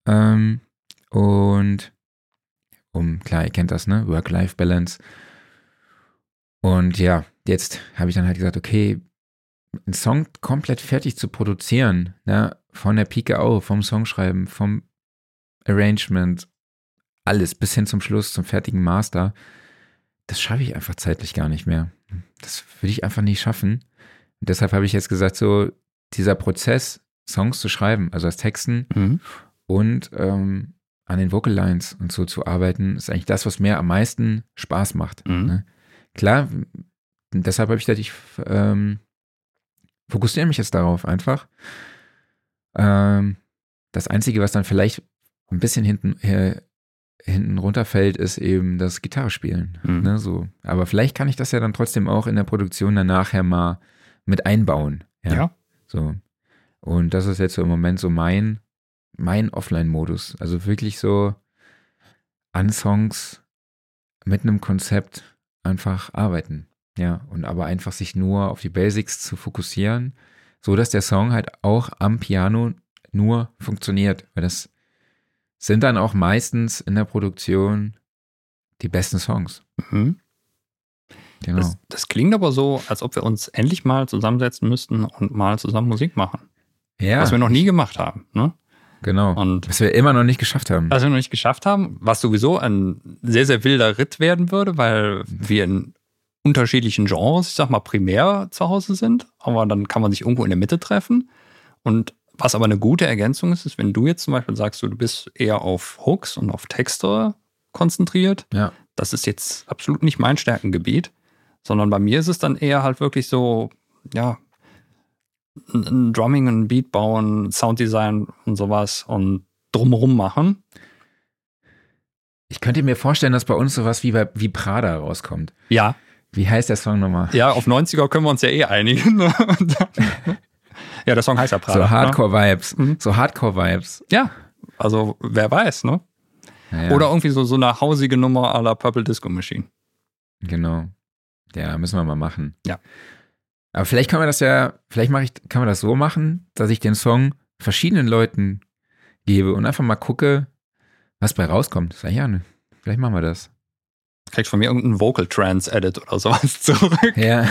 Und klar, ihr kennt das, ne? Work-Life-Balance. Und ja, jetzt habe ich dann halt gesagt, okay, einen Song komplett fertig zu produzieren, ne? Von der Pike auf, vom Songschreiben, vom Arrangement, alles bis hin zum Schluss, zum fertigen Master, das schaffe ich einfach zeitlich gar nicht mehr. Das würde ich einfach nicht schaffen. Und deshalb habe ich jetzt gesagt, so dieser Prozess, Songs zu schreiben, also als Texten und an den Vocal Lines und so zu arbeiten, ist eigentlich das, was mir am meisten Spaß macht. Ne? Klar, deshalb habe ich gedacht, ich fokussiere mich jetzt darauf einfach. Das Einzige, was dann vielleicht ein bisschen hinten runterfällt, ist eben das Gitarre spielen. Ne, so. Aber vielleicht kann ich das ja dann trotzdem auch in der Produktion dann nachher mal mit einbauen. Ja. So. Und das ist jetzt so im Moment so mein Offline-Modus. Also wirklich so an Songs mit einem Konzept einfach arbeiten. Ja. Und aber einfach sich nur auf die Basics zu fokussieren, so dass der Song halt auch am Piano nur funktioniert. Weil das sind dann auch meistens in der Produktion die besten Songs. Mhm. Genau. Das klingt aber so, als ob wir uns endlich mal zusammensetzen müssten und mal zusammen Musik machen. Ja. Was wir noch nie gemacht haben. Ne? Genau. Und was wir immer noch nicht geschafft haben. Was wir noch nicht geschafft haben, was sowieso ein sehr, sehr wilder Ritt werden würde, weil wir in unterschiedlichen Genres, ich sag mal, primär zu Hause sind. Aber dann kann man sich irgendwo in der Mitte treffen. Und was aber eine gute Ergänzung ist, wenn du jetzt zum Beispiel sagst, du bist eher auf Hooks und auf Texte konzentriert. Ja. Das ist jetzt absolut nicht mein Stärkengebiet, sondern bei mir ist es dann eher halt wirklich so, ja, ein Drumming, ein Beat bauen, Sounddesign und sowas und drumherum machen. Ich könnte mir vorstellen, dass bei uns sowas wie Prada rauskommt. Ja. Wie heißt der Song nochmal? Ja, auf 90er können wir uns ja einigen. Ja, der Song heißt ja Prada. So Hardcore-Vibes. Ne? So Hardcore-Vibes. Ja, also wer weiß, ne? Ja. Oder irgendwie so eine hausige Nummer à la Purple Disco Machine. Genau. Ja, müssen wir mal machen. Ja. Aber vielleicht kann man kann man das so machen, dass ich den Song verschiedenen Leuten gebe und einfach mal gucke, was bei rauskommt. Sag ich, ja, ne, vielleicht machen wir das. Kriegst von mir irgendeinen Vocal Trance Edit oder sowas zurück. Ja.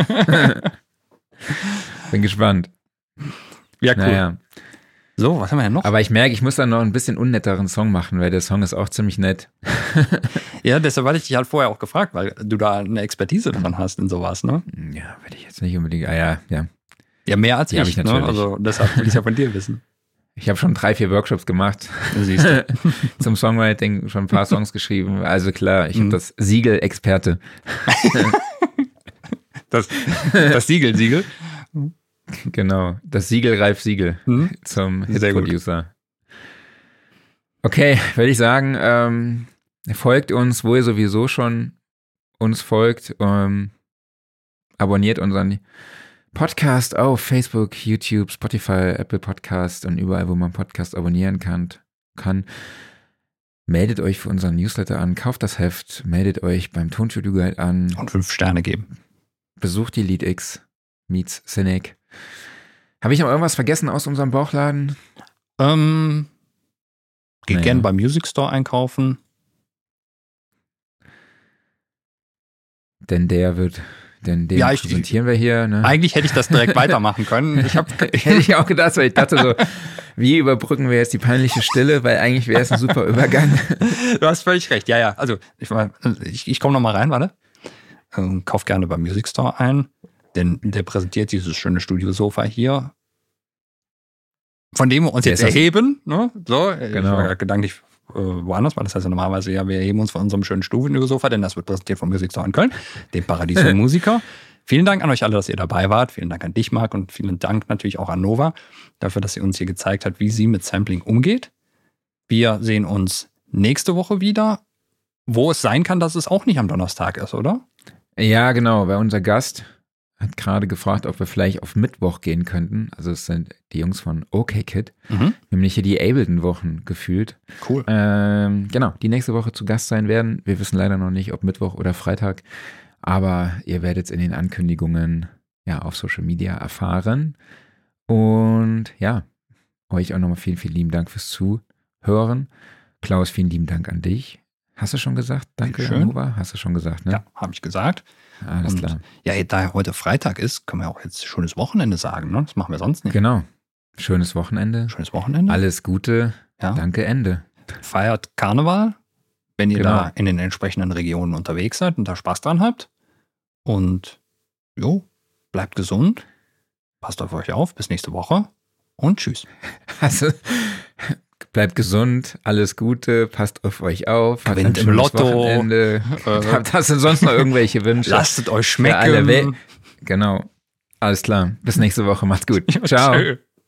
Bin gespannt. Ja, cool. Naja. So, was haben wir denn noch? Aber ich merke, ich muss dann noch ein bisschen unnetteren Song machen, weil der Song ist auch ziemlich nett. Ja, deshalb hatte ich dich halt vorher auch gefragt, weil du da eine Expertise dran hast in sowas, ne? Ja, würde ich jetzt nicht unbedingt. Ja. Ja, mehr als Die hab ich, ich natürlich. ne? Also deshalb will ich ja von dir wissen. Ich habe schon 3-4 Workshops gemacht. Siehst du. Zum Songwriting, schon ein paar Songs geschrieben. Also klar, ich habe das Siegel-Experte. Das Siegel. Genau, das Siegel Ralf Siegel zum Hit-Producer. Okay, würde ich sagen, folgt uns, wo ihr sowieso schon uns folgt. Abonniert unseren Podcast auf Facebook, YouTube, Spotify, Apple Podcast und überall, wo man Podcast abonnieren kann. Meldet euch für unseren Newsletter an, kauft das Heft, meldet euch beim Tonstudio Guide an. Und 5 Sterne geben. Besucht die LeadX meets Cynic. Habe ich noch irgendwas vergessen aus unserem Bauchladen? Geht gern beim Music Store einkaufen. Denn der wird denn den präsentieren wir hier. Ne? Eigentlich hätte ich das direkt weitermachen können. Hätte ich auch gedacht, weil ich dachte so, wie überbrücken wir jetzt die peinliche Stille, weil eigentlich wäre es ein super Übergang. Du hast völlig recht, ja. Also ich komme nochmal rein, warte. Kauf gerne beim Music Store ein, denn der präsentiert dieses schöne Studiosofa hier, von dem wir uns jetzt erheben. Ne? So, genau. Ich war gedanklich woanders, weil das heißt ja normalerweise, ja, wir erheben uns von unserem schönen Studiosofa, denn das wird präsentiert vom Music Store in Köln, dem Paradies für Musiker. Vielen Dank an euch alle, dass ihr dabei wart. Vielen Dank an dich, Marc, und vielen Dank natürlich auch an Nova dafür, dass sie uns hier gezeigt hat, wie sie mit Sampling umgeht. Wir sehen uns nächste Woche wieder, wo es sein kann, dass es auch nicht am Donnerstag ist, oder? Ja, genau, weil unser Gast hat gerade gefragt, ob wir vielleicht auf Mittwoch gehen könnten. Also es sind die Jungs von OK Kid, nämlich hier die Ableton-Wochen gefühlt. Cool. Genau, die nächste Woche zu Gast sein werden. Wir wissen leider noch nicht, ob Mittwoch oder Freitag, aber ihr werdet es in den Ankündigungen auf Social Media erfahren. Und ja, euch auch nochmal vielen, vielen lieben Dank fürs Zuhören. Klaus, vielen lieben Dank an dich. Hast du schon gesagt? Danke, Nova. Hast du schon gesagt, ne? Ja, habe ich gesagt. Alles klar. Ja, da heute Freitag ist, können wir auch jetzt schönes Wochenende sagen, ne? Das machen wir sonst nicht. Genau. Schönes Wochenende. Schönes Wochenende. Alles Gute. Ja. Danke, Ende. Feiert Karneval, wenn ihr da in den entsprechenden Regionen unterwegs seid und da Spaß dran habt. Und bleibt gesund. Passt auf euch auf. Bis nächste Woche. Und tschüss. Also, bleibt gesund, alles Gute, passt auf euch auf, gewinnt im Lotto. Wochenende. Hast du sonst noch irgendwelche Wünsche? Lasst es euch schmecken. Genau, alles klar. Bis nächste Woche, macht's gut. Ciao. Tschö.